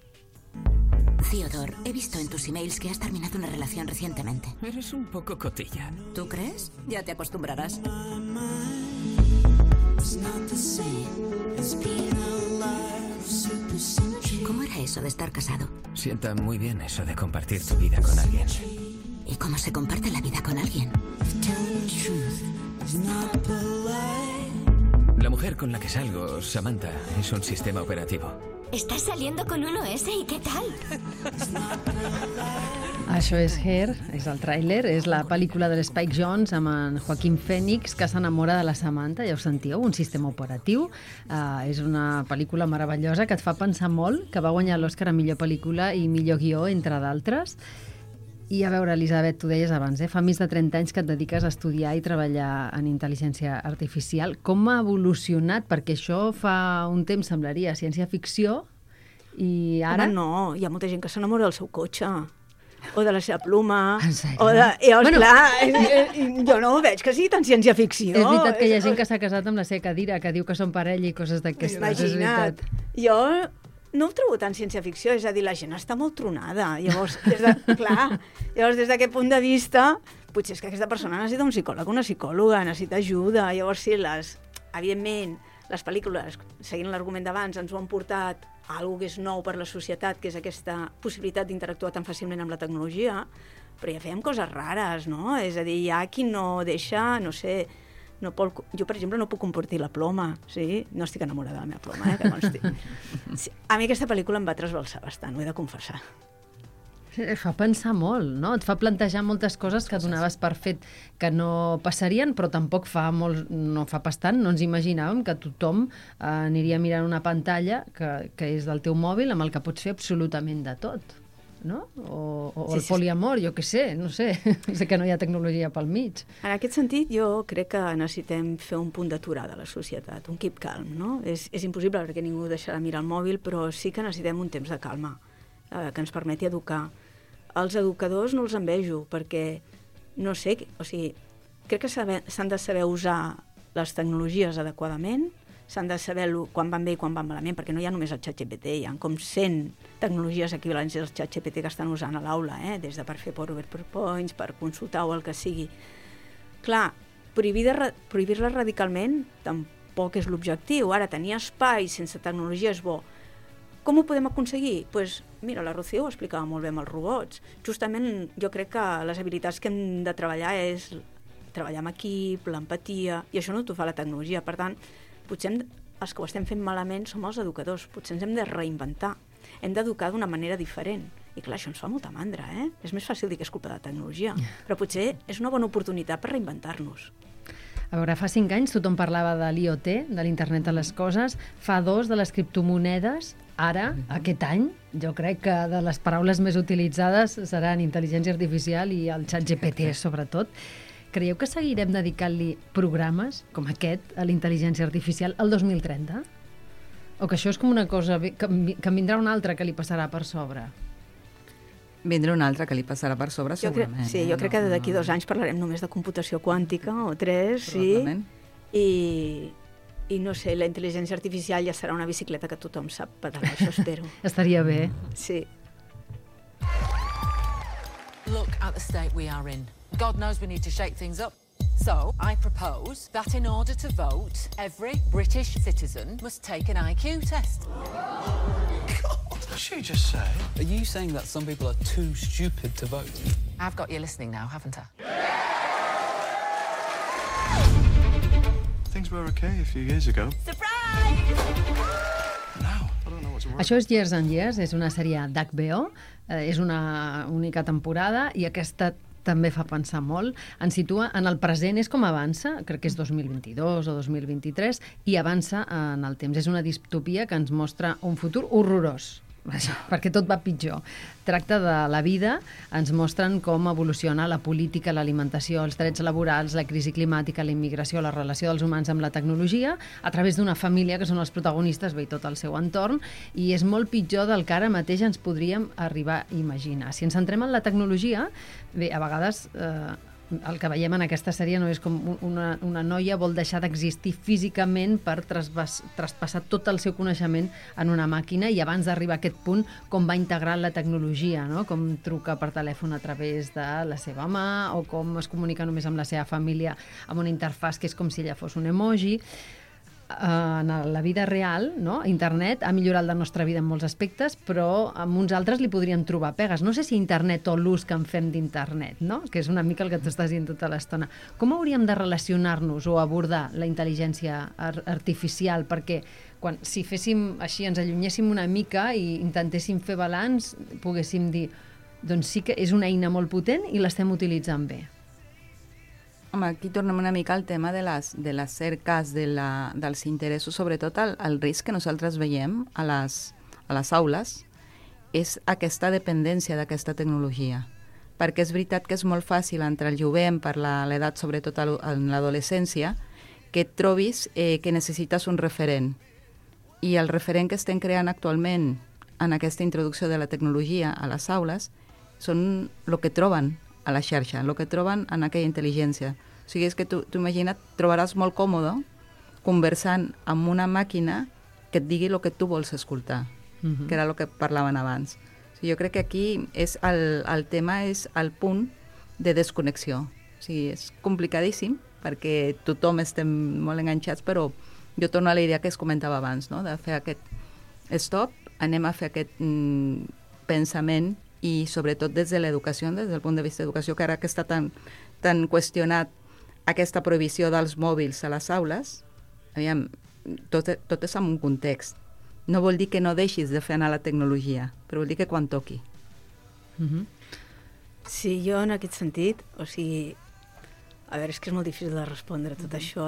Theodore, he visto en tus emails que has terminado una relación recientemente. Eres un poco cotilla. ¿Tú crees? Ya te acostumbrarás. ¿Cómo era eso de estar casado? Sienta muy bien eso de compartir tu vida con alguien. ¿Y cómo se comparte la vida con alguien? La mujer con la que salgo, Samantha, es un sistema operativo. ¿Estás saliendo con un OS y qué tal? Això és Her, és el tràiler, és la pel·lícula de l'Spike Jonze amb en Joaquin Phoenix, que s'enamora de la Samantha, ja ho sentíeu, un sistema operatiu. És una pel·lícula meravellosa que et fa pensar molt, que va guanyar l'Oscar a millor pel·lícula i millor guió, entre d'altres. I a veure, Elisabet, tu deies abans, fa més de 30 anys que et dediques a estudiar i treballar en intel·ligència artificial. Com ha evolucionat? Perquè això fa un temps semblaria ciència-ficció i ara... Home, no, hi ha molta gent que s'enamora del seu cotxe o de la seva pluma. En sèrio? O de... Bueno, clar, jo no ho veig que sigui tan ciència-ficció. És veritat que hi ha gent que s'ha casat amb la seva cadira, que diu que són parella i coses d'aquestes. Imagina't. Jo no ho trobo tan ciència-ficció, és a dir, la gent està molt tronada. Llavors, des d'aquest punt de vista, potser és que aquesta persona necessita un psicòleg, una psicòloga, necessita ajuda. Llavors, sí, evidentment, les pel·lícules, seguint l'argument d'abans, ens ho han portat a alguna que és nou per la societat, que és aquesta possibilitat d'interactuar tan fàcilment amb la tecnologia, però ja fèiem coses rares, no? És a dir, hi ha qui no deixa, no sé... Jo, per exemple, no puc compartir la ploma, sí? No estic enamorada de la meva ploma, que consti. Sí. A mi aquesta pel·lícula em va trasbalsar bastant, ho he de confessar. Fa pensar molt, no? Et fa plantejar moltes coses que donaves per fet que no passarien, però tampoc no fa bastant, no ens imaginàvem que tothom aniria mirant una pantalla que és del teu mòbil amb el que pots fer absolutament de tot, no? O el poliamor, jo què sé, no sé. Sé que no hi ha tecnologia pel mig. En aquest sentit, jo crec que necessitem fer un punt d'aturada a la societat, un keep calm, no? És impossible perquè ningú deixarà mirar el mòbil, però sí que necessitem un temps de calma que ens permeti educar. Els educadors no els envejo, perquè, no sé, o sigui, crec que s'han de saber usar les tecnologies adequadament, s'han de saber quan van bé i quan van malament, perquè no hi ha només el ChatGPT, hi ha com 100 tecnologies equivalents al ChatGPT que estan usant a l'aula, des de per fer PowerPoints, per consultar o el que sigui. Clar, prohibir-la radicalment tampoc és l'objectiu. Ara, tenir espai sense tecnologia és bo. Com ho podem aconseguir? Doncs mira, la Rocío ho explicava molt bé amb els robots. Justament jo crec que les habilitats que hem de treballar és treballar amb equip, l'empatia, i això no t'ho fa la tecnologia. Per tant, potser els que ho estem fent malament som els educadors. Potser ens hem de reinventar. Hem d'educar d'una manera diferent. I clar, això ens fa molta mandra, eh? És més fàcil dir que és culpa de la tecnologia, però potser és una bona oportunitat per reinventar-nos. A veure, fa 5 anys tothom parlava de l'IoT, de l'internet de les coses, fa 2 de les criptomonedes, ara, aquest any, jo crec que de les paraules més utilitzades seran intel·ligència artificial i el ChatGPT, sobretot. Creieu que seguirem dedicant-li programes com aquest a la intel·ligència artificial el 2030? O que això és com una cosa que en vindrà una altra que li passarà per sobre? Vindrà una altra que li passarà per sobre, segurament. Jo crec que d'aquí 2 anys parlarem només de computació quàntica, o 3, sí. I no sé, la intel·ligència artificial ja serà una bicicleta que tothom sap pedalar, això espero. Estaria bé. Sí. Look at the state we are in. God knows we need to shake things up. So, I propose that in order to vote, every British citizen must take an IQ test. What did she just say? Are you saying that some people are too stupid to vote? I've got you listening now, haven't I? Things were okay a few years ago. Surprise! Now, I don't know what's wrong. Això és Years and Years, és una sèrie d'HBO, és una única temporada i aquesta també fa pensar molt. Ens situa en el present, és com avança, crec que és 2022 o 2023, i avança en el temps. És una distopia que ens mostra un futur horrorós, perquè tot va pitjor. Tracta de la vida, ens mostren com evoluciona la política, l'alimentació, els drets laborals, la crisi climàtica, la immigració, la relació dels humans amb la tecnologia, a través d'una família que són els protagonistes, bé, i tot el seu entorn, i és molt pitjor del que ara mateix ens podríem arribar a imaginar. Si ens centrem en la tecnologia, bé, a vegades el que veiem en aquesta sèrie no és com una noia vol deixar d'existir físicament per traspassar tot el seu coneixement en una màquina, i abans d'arribar a aquest punt, com va integrar la tecnologia, no? Com truca per telèfon a través de la seva mà, o com es comunica només amb la seva família amb una interfàs que és com si ella fos un emoji. En la vida real, no? Internet ha millorat la nostra vida en molts aspectes, però amb uns altres li podríem trobar pegues. No sé si internet o l'ús que en fem d'internet, no? Que és una mica el que tu estàs dient tota l'estona. Com hauríem de relacionar-nos o abordar la intel·ligència artificial? Perquè si féssim així, ens allunyéssim una mica i intentéssim fer balanç, poguéssim dir, doncs sí que és una eina molt potent i l'estem utilitzant bé. Home, aquí tornem una mica al tema de les cerques, dels interessos, sobretot el risc que nosaltres veiem a les aules és aquesta dependència d'aquesta tecnologia. Perquè és veritat que és molt fàcil entre el jovent, per l'edat, sobretot en l'adolescència, que et trobis que necessites un referent. I el referent que estem creant actualment en aquesta introducció de la tecnologia a les aules són el que troben a la xarxa, el que troben en aquella intel·ligència. O sigui, és que tu imagina't, trobaràs molt còmode conversant amb una màquina que et digui el que tu vols escoltar, que era el que parlaven abans. O sigui, jo crec que aquí el tema és el punt de desconnexió. O sigui, és complicadíssim perquè tothom estem molt enganxats, però jo torno a la idea que es comentava abans, no? De fer aquest stop, anem a fer aquest pensament, i sobretot des de l'educació, des del punt de vista d'educació, que ara que està tan qüestionat aquesta prohibició dels mòbils a les aules, aviam, tot és en un context. No vol dir que no deixis de fer anar la tecnologia, però vol dir que quan toqui. Sí, jo en aquest sentit, o sigui, a veure, és que és molt difícil de respondre tot això,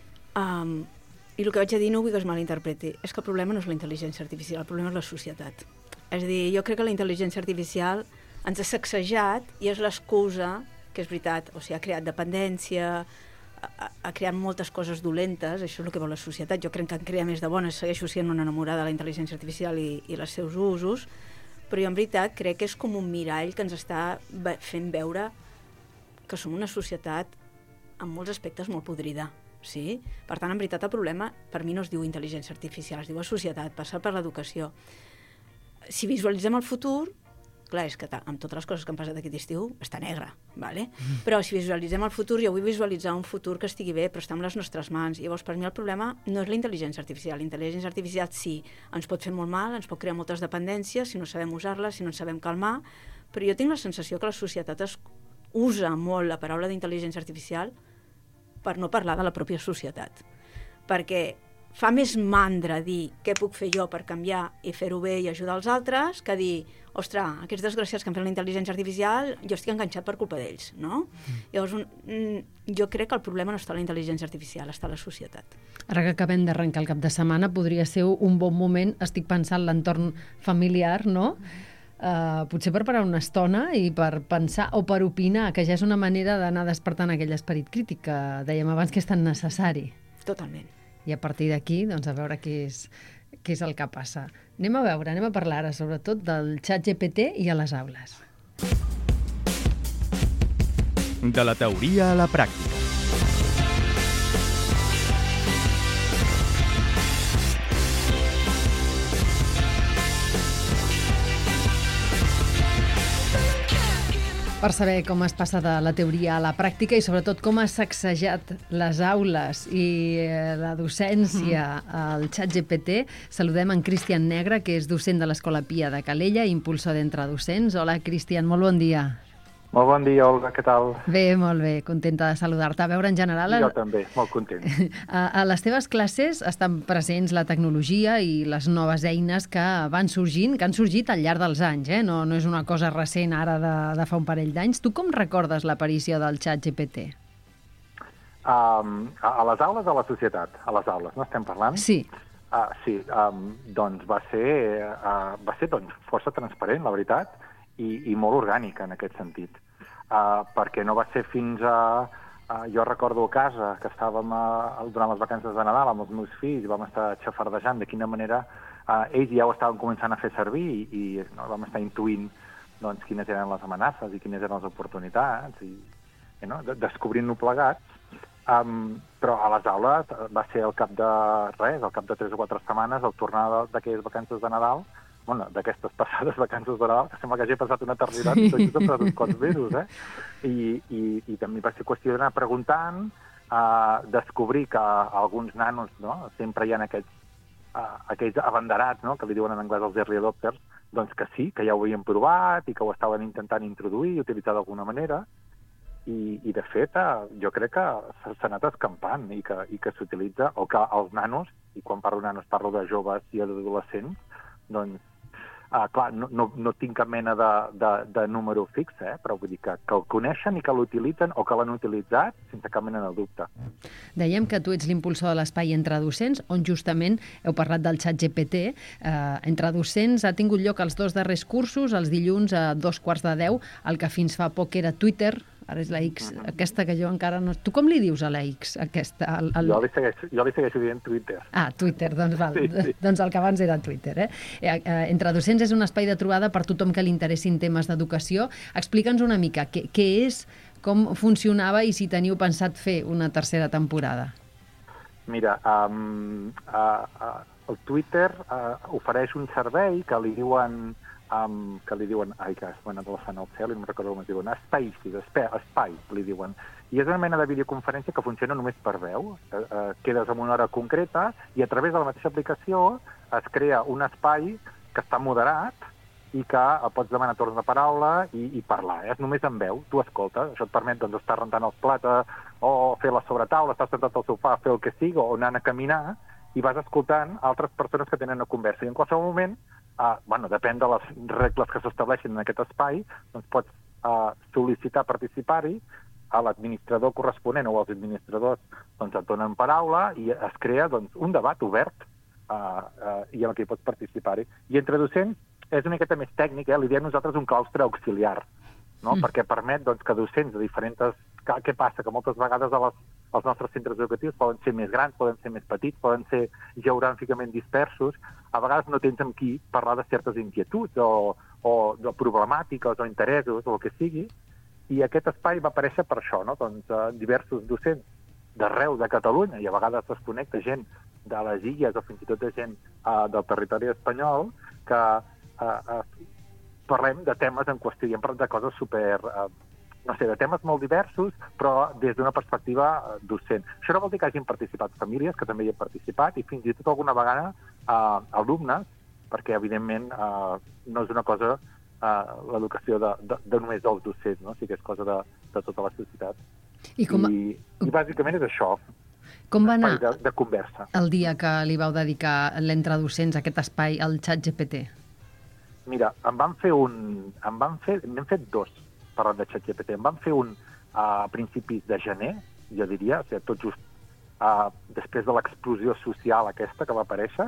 i el que vaig a dir no vull que es malinterpreti, és que el problema no és la intel·ligència artificial, el problema és la societat. És a dir, jo crec que la intel·ligència artificial ens ha sacsejat i és l'excusa, que és veritat, o sigui, ha creat dependència, ha creat moltes coses dolentes, això és el que vol la societat. Jo crec que en crea més de bones, segueixo sent una enamorada de la intel·ligència artificial i els seus usos, però jo en veritat crec que és com un mirall que ens està fent veure que som una societat en molts aspectes molt podrida. Sí? Per tant, en veritat, el problema per mi no es diu intel·ligència artificial, es diu societat, passar per l'educació. Si visualitzem el futur, clar, és que amb totes les coses que han passat aquest estiu està negre, ¿vale? Però si visualitzem el futur, jo vull visualitzar un futur que estigui bé, però està en les nostres mans. Llavors, per mi el problema no és la intel·ligència artificial. La intel·ligència artificial sí, ens pot fer molt mal, ens pot crear moltes dependències si no sabem usar-la, si no ens sabem calmar, però jo tinc la sensació que la societat usa molt la paraula d'intel·ligència artificial per no parlar de la pròpia societat. Perquè fa més mandra dir què puc fer jo per canviar i fer-ho bé i ajudar els altres que dir, ostres, aquests desgraciats que han fet la intel·ligència artificial, jo estic enganxat per culpa d'ells, no? Llavors, jo crec que el problema no està a la intel·ligència artificial, està a la societat. Ara que acabem d'arrencar el cap de setmana, podria ser un bon moment, estic pensant l'entorn familiar, no? Potser per parar una estona i per pensar o per opinar, que ja és una manera d'anar despertant aquell esperit crític que dèiem abans que és tan necessari. Totalment. I a partir d'aquí, doncs, a veure què és el que passa. Anem a parlar ara, sobretot, del ChatGPT i a les aules. De la teoria a la pràctica. Per saber com es passa de la teoria a la pràctica i sobretot com ha sacsejat les aules i la docència al ChatGPT, saludem en Cristian Negre, que és docent de l'Escola Pia de Calella i impulsor d'Entre Docents. Hola, Cristian, molt bon dia. Molt bon dia, Olga, què tal? Bé, molt bé, contenta de saludar-te. A veure, en general... Jo també, molt content. A les teves classes estan presents la tecnologia i les noves eines que van sorgint, que han sorgit al llarg dels anys, no és una cosa recent ara de fa un parell d'anys. Tu com recordes l'aparició del ChatGPT? A les aules o a la societat? A les aules, no estem parlant? Sí. Sí, doncs va ser força transparent, la veritat, i molt orgànica en aquest sentit. Perquè no va ser fins a... Jo recordo a casa que estàvem durant les vacances de Nadal amb els meus fills, vam estar xafardejant de quina manera ells ja ho estaven començant a fer servir i vam estar intuint doncs, quines eren les amenaces i quines eren les oportunitats i descobrint-ho plegats. Però a les aules va ser al cap de 3 o 4 setmanes, al tornar d'aquelles vacances de Nadal, d'aquestes passades vacances de Nadal, que sembla que hagi passat una eternitat, tot just ha passat uns quants mesos, I també va ser qüestió d'anar preguntant, descobrir que alguns nanos, sempre hi ha aquells abanderats, que li diuen en anglès els early adopters, doncs que sí, que ja ho havien provat i que ho estaven intentant introduir i utilitzar d'alguna manera, i de fet jo crec que s'ha anat escampant i que s'utilitza, o que els nanos, i quan parlo de nanos parlo de joves i adolescents, doncs clar, no tinc cap mena de número fix, però vull dir que el coneixen i que l'utilitzen o que l'han utilitzat sense cap mena de dubte. Dèiem que tu ets l'impulsor de l'espai Entre Docents, on justament heu parlat del ChatGPT. Entre Docents ha tingut lloc els 2 darrers cursos, els dilluns a 2:15, el que fins fa poc era Twitter, ara és la X, aquesta que jo encara no... Tu com li dius a la X, aquesta? Jo li segueixo dient Twitter. Twitter, doncs val. Sí. Doncs el que abans era Twitter, Entre Docents és un espai de trobada per tothom que li interessin temes d'educació. Explica'ns una mica què és, com funcionava i si teniu pensat fer una tercera temporada. Mira, el Twitter ofereix un servei que li diuen... ai, que es van adolescent al cel i no em recordo com es diuen, espai, li diuen. I és una mena de videoconferència que funciona només per veu. Quedes en una hora concreta i a través de la mateixa aplicació es crea un espai que està moderat i que pots demanar torn de paraula i parlar. És només en veu, tu escoltes. Això et permet estar rentant els plats o fer la sobretaula, estar sentat al sofà, fer el que sigui, o anar a caminar, i vas escoltant altres persones que tenen una conversa. I en qualsevol moment, depèn de les regles que s'estableixen en aquest espai, doncs pots sol·licitar participar-hi, a l'administrador corresponent o als administradors doncs et donen paraula i es crea un debat obert i en el que pots participar-hi. I Entre Docents és una miqueta més tècnic, li diem nosaltres un claustre auxiliar, perquè permet que docents de diferents... Què passa? Que moltes vegades els nostres centres educatius poden ser més grans, poden ser més petits, poden ser geogràficament dispersos. A vegades no tens amb qui parlar de certes inquietuds o de problemàtiques o interessos o el que sigui. I aquest espai va aparèixer per això, diversos docents d'arreu de Catalunya, i a vegades es connecta gent de les illes o fins i tot de gent del territori espanyol que parlem de temes en qüestió, i hem parlat de coses super... no sé, de temes molt diversos, però des d'una perspectiva docent. Això no vol dir que hagin participat famílies, que també hi han participat, i fins i tot alguna vegada alumnes, perquè, evidentment, no és una cosa, l'educació de només dels docents, no? Sí que és cosa de tota la societat. I bàsicament és això. Com va anar de conversa. El dia que li vau dedicar l'entre docents aquest espai al ChatGPT? Mira, n'hem fet dos parlant de ChatGPT. En vam fer un a principis de gener, jo diria, o sigui, tot just després de l'explosió social aquesta que va aparèixer,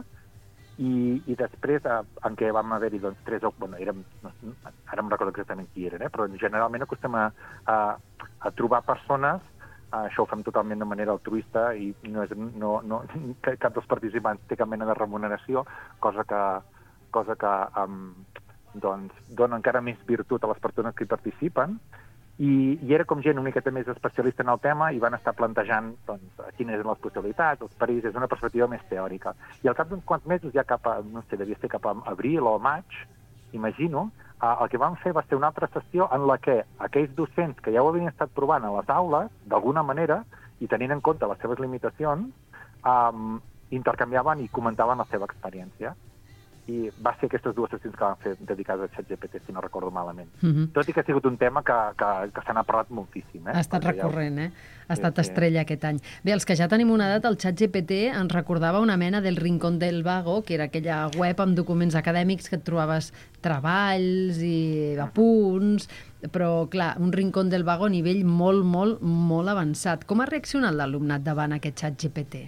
i després en què vam haver-hi doncs, tres o... Bueno, ara em recordo exactament qui eren, però generalment acostem a trobar persones, això ho fem totalment de manera altruista i cap dels participants té cap mena de remuneració, cosa que dona encara més virtut a les persones que hi participen, i era com gent una miqueta més especialista en el tema i van estar plantejant quines eren les possibilitats, els perills, des d'una perspectiva més teòrica. I al cap d'uns quants mesos, ja cap a, no sé, devia ser cap a abril o maig, imagino, el que vam fer va ser una altra sessió en la que aquells docents que ja ho havien estat provant a les aules, d'alguna manera, i tenint en compte les seves limitacions, intercanviaven i comentaven la seva experiència. I va ser aquestes dues sessions que van fer dedicades a ChatGPT, si no recordo malament. Tot i que ha sigut un tema que se n'ha parlat moltíssim. Ha estat recurrent, Ha estat estrella aquest any. Bé, els que ja tenim una edat, el ChatGPT ens recordava una mena del Rincón del Vago, que era aquella web amb documents acadèmics que et trobaves treballs i apunts, però, clar, un Rincón del Vago a nivell molt, molt, molt avançat. Com ha reaccionat l'alumnat davant aquest ChatGPT?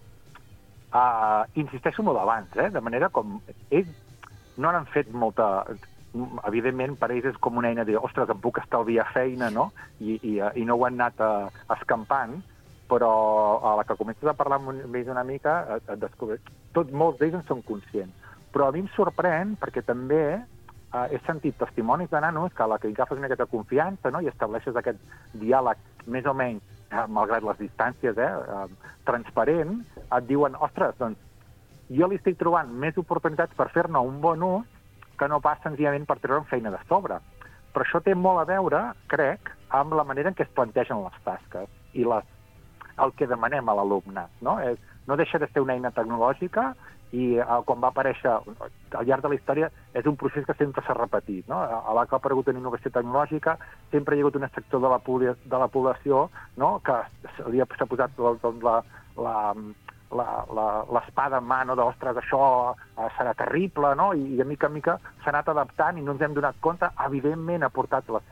Insisteixo molt abans, de manera com... Ells no n'han fet molta... Evidentment, per ells és com una eina de ostres, em puc estalviar feina, no? I no ho han anat escampant, però a la que comences a parlar amb ells una mica, et descobreix... Molts d'ells en són conscients. Però a mi em sorprèn, perquè també he sentit testimonis de nanos que a la que agafes una miqueta confiança, no? I estableixes aquest diàleg més o menys, malgrat les distàncies, transparent, et diuen, ostres, doncs, jo li estic trobant més oportunitats per fer-ne un bon ús que no pas senzillament per treure'n feina de sobre. Però això té molt a veure, crec, amb la manera en què es plantegen les tasques i el que demanem a l'alumnat, no? No deixa de ser una eina tecnològica i quan va aparèixer al llarg de la història és un procés que sempre s'ha repetit, no? A la que ha aparegut una innovació tecnològica sempre hi ha hagut un sector de la població, no? Que s'ha posat l'espada en mà, no? D'ostres, això serà terrible, no? I de mica en mica s'ha anat adaptant i no ens hem donat compte. Evidentment ha portat les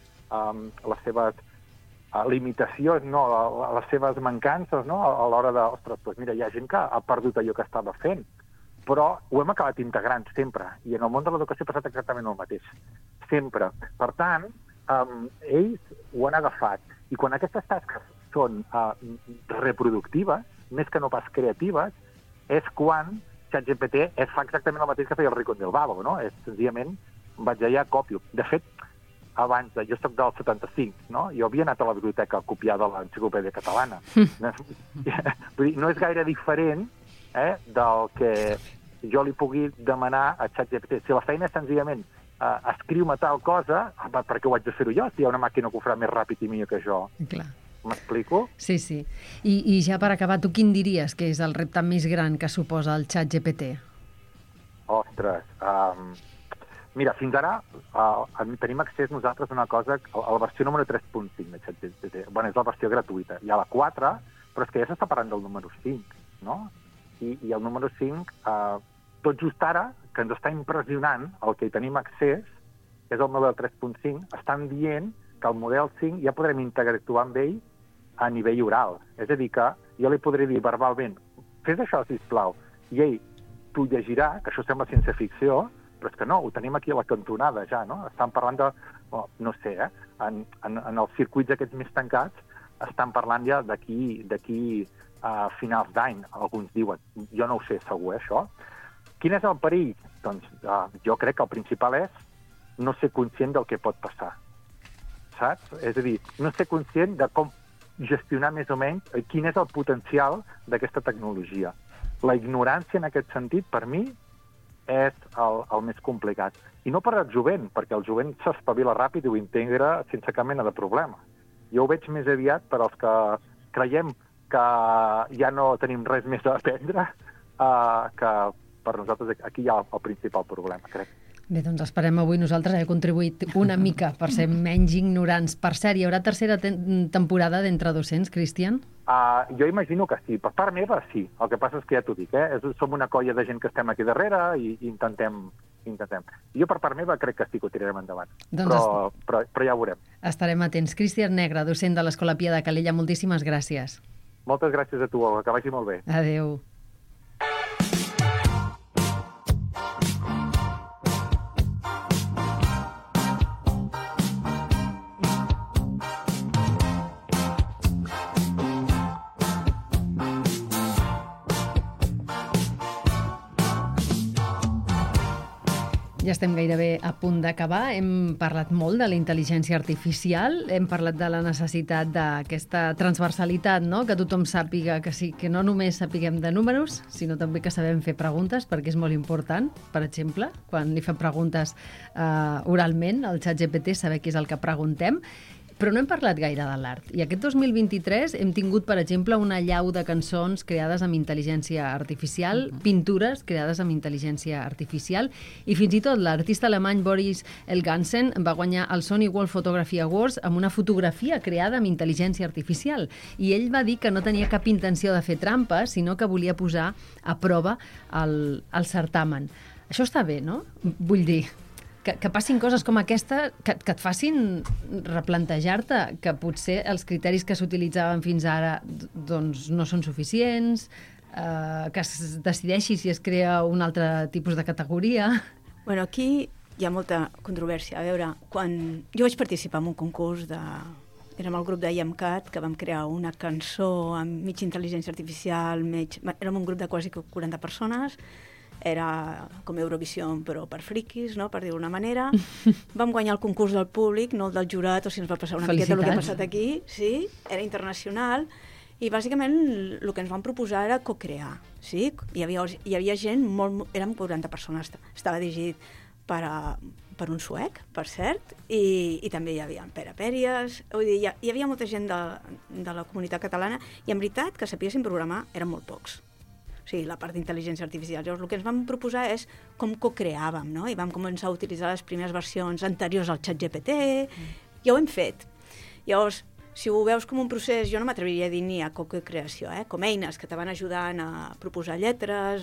seves limitacions, no? Les seves mancances, no? A l'hora de, ostres, doncs mira, hi ha gent que ha perdut allò que estava fent, però ho hem acabat integrant sempre, i en el món de l'educació ha passat exactament el mateix, sempre. Per tant, ells ho han agafat, i quan aquestes tasques són reproductives, més que no pas creatives, és quan ChatGPT fa exactament el mateix que feia el Rincón del Vago, no? És senzillament, vaig allà, copio. De fet, abans, jo soc del 75, no? Jo havia anat a la biblioteca a copiar de l'enciclopèdia catalana. Vull dir, no és gaire diferent del que jo li pugui demanar a ChatGPT. Si la feina és senzillament escriu-me tal cosa, per què ho haig de fer-ho jo? Si hi ha una màquina que ho farà més ràpid i millor que jo. Clar. M'explico? Sí, sí. I ja per acabar, tu quin diries que és el repte més gran que suposa el ChatGPT? Ostres, mira, fins ara tenim accés nosaltres a una cosa, a la versió número 3.5 de ChatGPT. Bueno, és la versió gratuïta. Hi ha la 4, però és que ja s'està parlant del número 5, no? I el número 5, tot just ara, que ens està impressionant, el que hi tenim accés, és el model 3.5, estan dient que el model 5 ja podrem interactuar amb ell a nivell oral. És a dir, que jo li podré dir verbalment, fes això, sisplau, i ell t'ho llegirà, que això sembla ciència-ficció, però és que no, ho tenim aquí a la cantonada ja, no? Estan parlant de, no sé, en els circuits aquests més tancats, estan parlant ja d'aquí a finals d'any, alguns diuen. Jo no ho sé segur, això. Quin és el perill? Doncs jo crec que el principal és no ser conscient del que pot passar, saps? És a dir, no ser conscient de com gestionar més o menys quin és el potencial d'aquesta tecnologia. La ignorància en aquest sentit, per mi, és el més complicat. I no per el jovent, perquè el jovent s'espavila ràpid i ho integra sense cap mena de problema. Jo ho veig més aviat per als que creiem que ja no tenim res més a aprendre, que per nosaltres aquí hi ha el principal problema, crec. Bé, doncs esperem avui nosaltres haver contribuït una mica per ser menys ignorants. Per cert, hi haurà tercera temporada d'Entre Docents, Cristian? Jo imagino que sí. Per part meva, sí. El que passa és que ja t'ho dic, som una colla de gent que estem aquí darrere i intentem. Jo per part meva crec que sí que ho tirarem endavant. Doncs però ja ho veurem. Estarem atents. Cristian Negre, docent de l'Escola Pia de Calella, moltíssimes gràcies. Moltes gràcies a tu, que vagi molt bé. Adéu. Ja estem gairebé a punt d'acabar. Hem parlat molt de la intel·ligència artificial, hem parlat de la necessitat d'aquesta transversalitat, no? Que tothom sàpiga que sí, que no només sapiguem de números, sinó també que sabem fer preguntes, perquè és molt important, per exemple, quan li fem preguntes oralment al ChatGPT, saber què és el que preguntem. Però no hem parlat gaire de l'art. I aquest 2023 hem tingut, per exemple, una allau de cançons creades amb intel·ligència artificial, pintures creades amb intel·ligència artificial, i fins i tot l'artista alemany Boris Elgansen va guanyar el Sony World Photography Awards amb una fotografia creada amb intel·ligència artificial. I ell va dir que no tenia cap intenció de fer trampes, sinó que volia posar a prova el certamen. Això està bé, no? Vull dir, que passin coses com aquesta, que et facin replantejar-te que potser els criteris que s'utilitzaven fins ara doncs no són suficients, que es decideixi si es crea un altre tipus de categoria. Bueno, aquí hi ha molta controvèrsia. A veure, quan jo vaig participar en un concurs érem el grup de IMCAT, que vam crear una cançó amb mig intel·ligència artificial, érem un grup de quasi 40 persones, era com Eurovisió, però per friquis, no? Per dir-ho d'una manera. Vam guanyar el concurs del públic, no el del jurat, o sigui, ens va passar una miqueta el que ha passat aquí. Sí, era internacional, i bàsicament el que ens van proposar era co-crear. Sí? Hi havia gent, érem 40 persones, estava dirigit per un suec, per cert, i també hi havia Pere Pèries, vull dir, hi havia molta gent de la comunitat catalana, i en veritat, que sapiguessin programar, eren molt pocs. O sigui, la part d'intel·ligència artificial. Llavors, el que ens vam proposar és com co-creàvem, no? I vam començar a utilitzar les primeres versions anteriors al ChatGPT, ja ho hem fet. Llavors, si ho veus com un procés, jo no m'atreviria a dir ni a co-creació, com eines que te van ajudant a proposar lletres,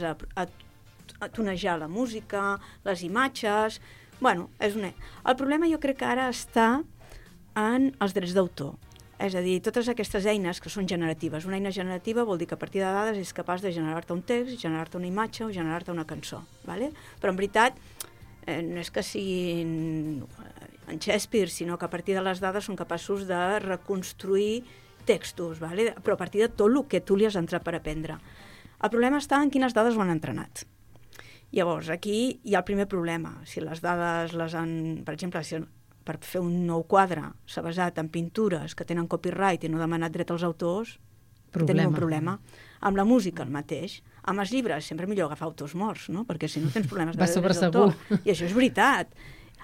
a tonejar la música, les imatges. Bueno, el problema jo crec que ara està en els drets d'autor. És a dir, totes aquestes eines que són generatives. Una eina generativa vol dir que a partir de dades és capaç de generar-te un text, generar-te una imatge o generar-te una cançó. Vale? Però en veritat no és que siguin en Shakespeare, sinó que a partir de les dades són capaços de reconstruir textos, vale? Però a partir de tot el que tu li has entrat per aprendre. El problema està en quines dades ho han entrenat. Llavors, aquí hi ha el primer problema. Si les dades les han... Per exemple, per fer un nou quadre s'ha basat en pintures que tenen copyright i no ha demanat dret als autors, tenim un problema. Amb la música el mateix. Amb els llibres sempre millor agafar autors morts, no? Perquè si no tens problemes de drets d'autor. I això és veritat.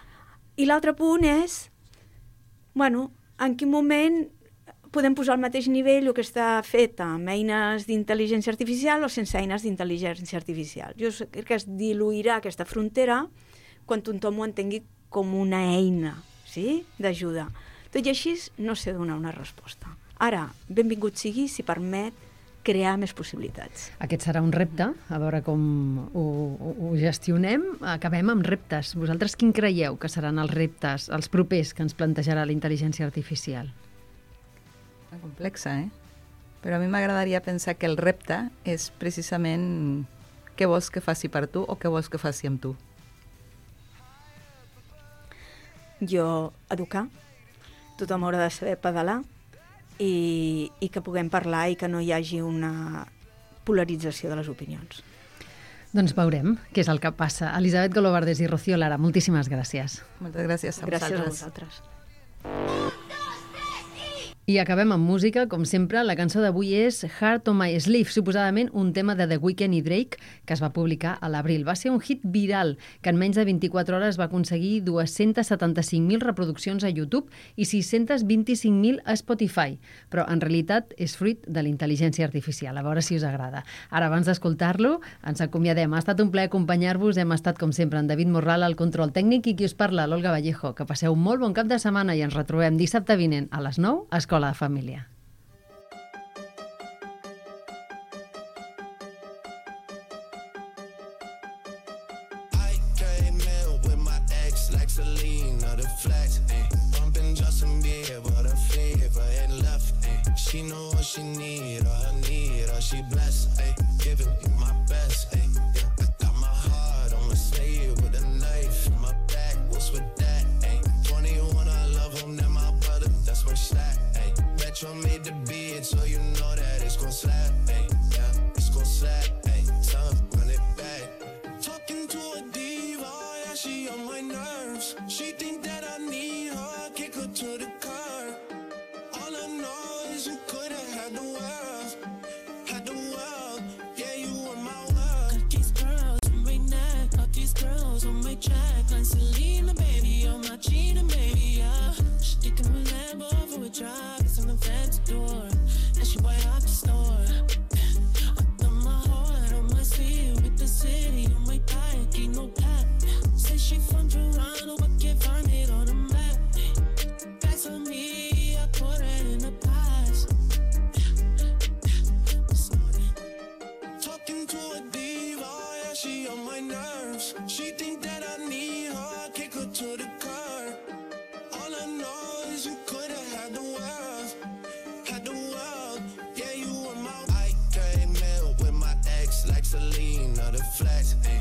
I l'altre punt és, bueno, en quin moment podem posar al mateix nivell el que està fet amb eines d'intel·ligència artificial o sense eines d'intel·ligència artificial. Jo crec que es diluirà aquesta frontera quan tothom ho entengui com una eina, sí?, d'ajuda. Tot i així, no sé donar una resposta. Ara, benvingut sigui si permet crear més possibilitats. Aquest serà un repte, a veure com ho gestionem. Acabem amb reptes. Vosaltres quin creieu que seran els reptes, els propers que ens plantejarà la intel·ligència artificial? Complexa, Però a mi m'agradaria pensar que el repte és precisament què vols que faci per tu o què vols que faci amb tu. Jo, educar, tothom haurà de saber pedalar i que puguem parlar i que no hi hagi una polarització de les opinions. Doncs veurem què és el que passa. Elisabet Golobardes i Rocío Lara, moltíssimes gràcies. Moltes gràcies a vosaltres. Gràcies a vosaltres. I acabem amb música, com sempre. La cançó d'avui és Heart on My Sleeve, suposadament un tema de The Weeknd i Drake que es va publicar a l'abril. Va ser un hit viral que en menys de 24 hores va aconseguir 275.000 reproduccions a YouTube i 625.000 a Spotify. Però en realitat és fruit de la intel·ligència artificial. A veure si us agrada. Ara, abans d'escoltar-lo, ens acomiadem. Ha estat un plaer acompanyar-vos. Hem estat, com sempre, en David Morral al control tècnic i qui us parla, l'Olga Vallejo. Que passeu un molt bon cap de setmana i ens retrobem dissabte vinent a les 9 a Escola de Família. She know what she need, all I need, all she blessed, ayy, giving me my best, ayy, yeah, I got my heart on my sleeve with a knife in my back, what's with that, ayy, 21, I love him, that my brother, that's my slack, ayy, Metro made the beat, so you know that it's gon' slap, ayy, yeah, it's gon' slap, ayy, time, run it back, talking to a diva, yeah, she on my nerves, she think that I need her, kick her to the curb, all I know is you could've had the world, yeah, you were my world. Got these girls on my neck, got these girls on my check, like Selena, baby, you're my cheetah, baby, yeah. She thinking of a Lambo for a drive, it's on the fancy door, and she buy out the store. I got my heart on my sleeve, with the city on my back, ain't no pack. Say she from Toronto, but can't find it on the map. That's on me, I put it in the past. Talking to a diva, yeah, she on my nerves. She think that I need her, kick her to the curb. All I know is you could've had the world, yeah, you were my. I came in with my ex like Selena, the flex, ayy.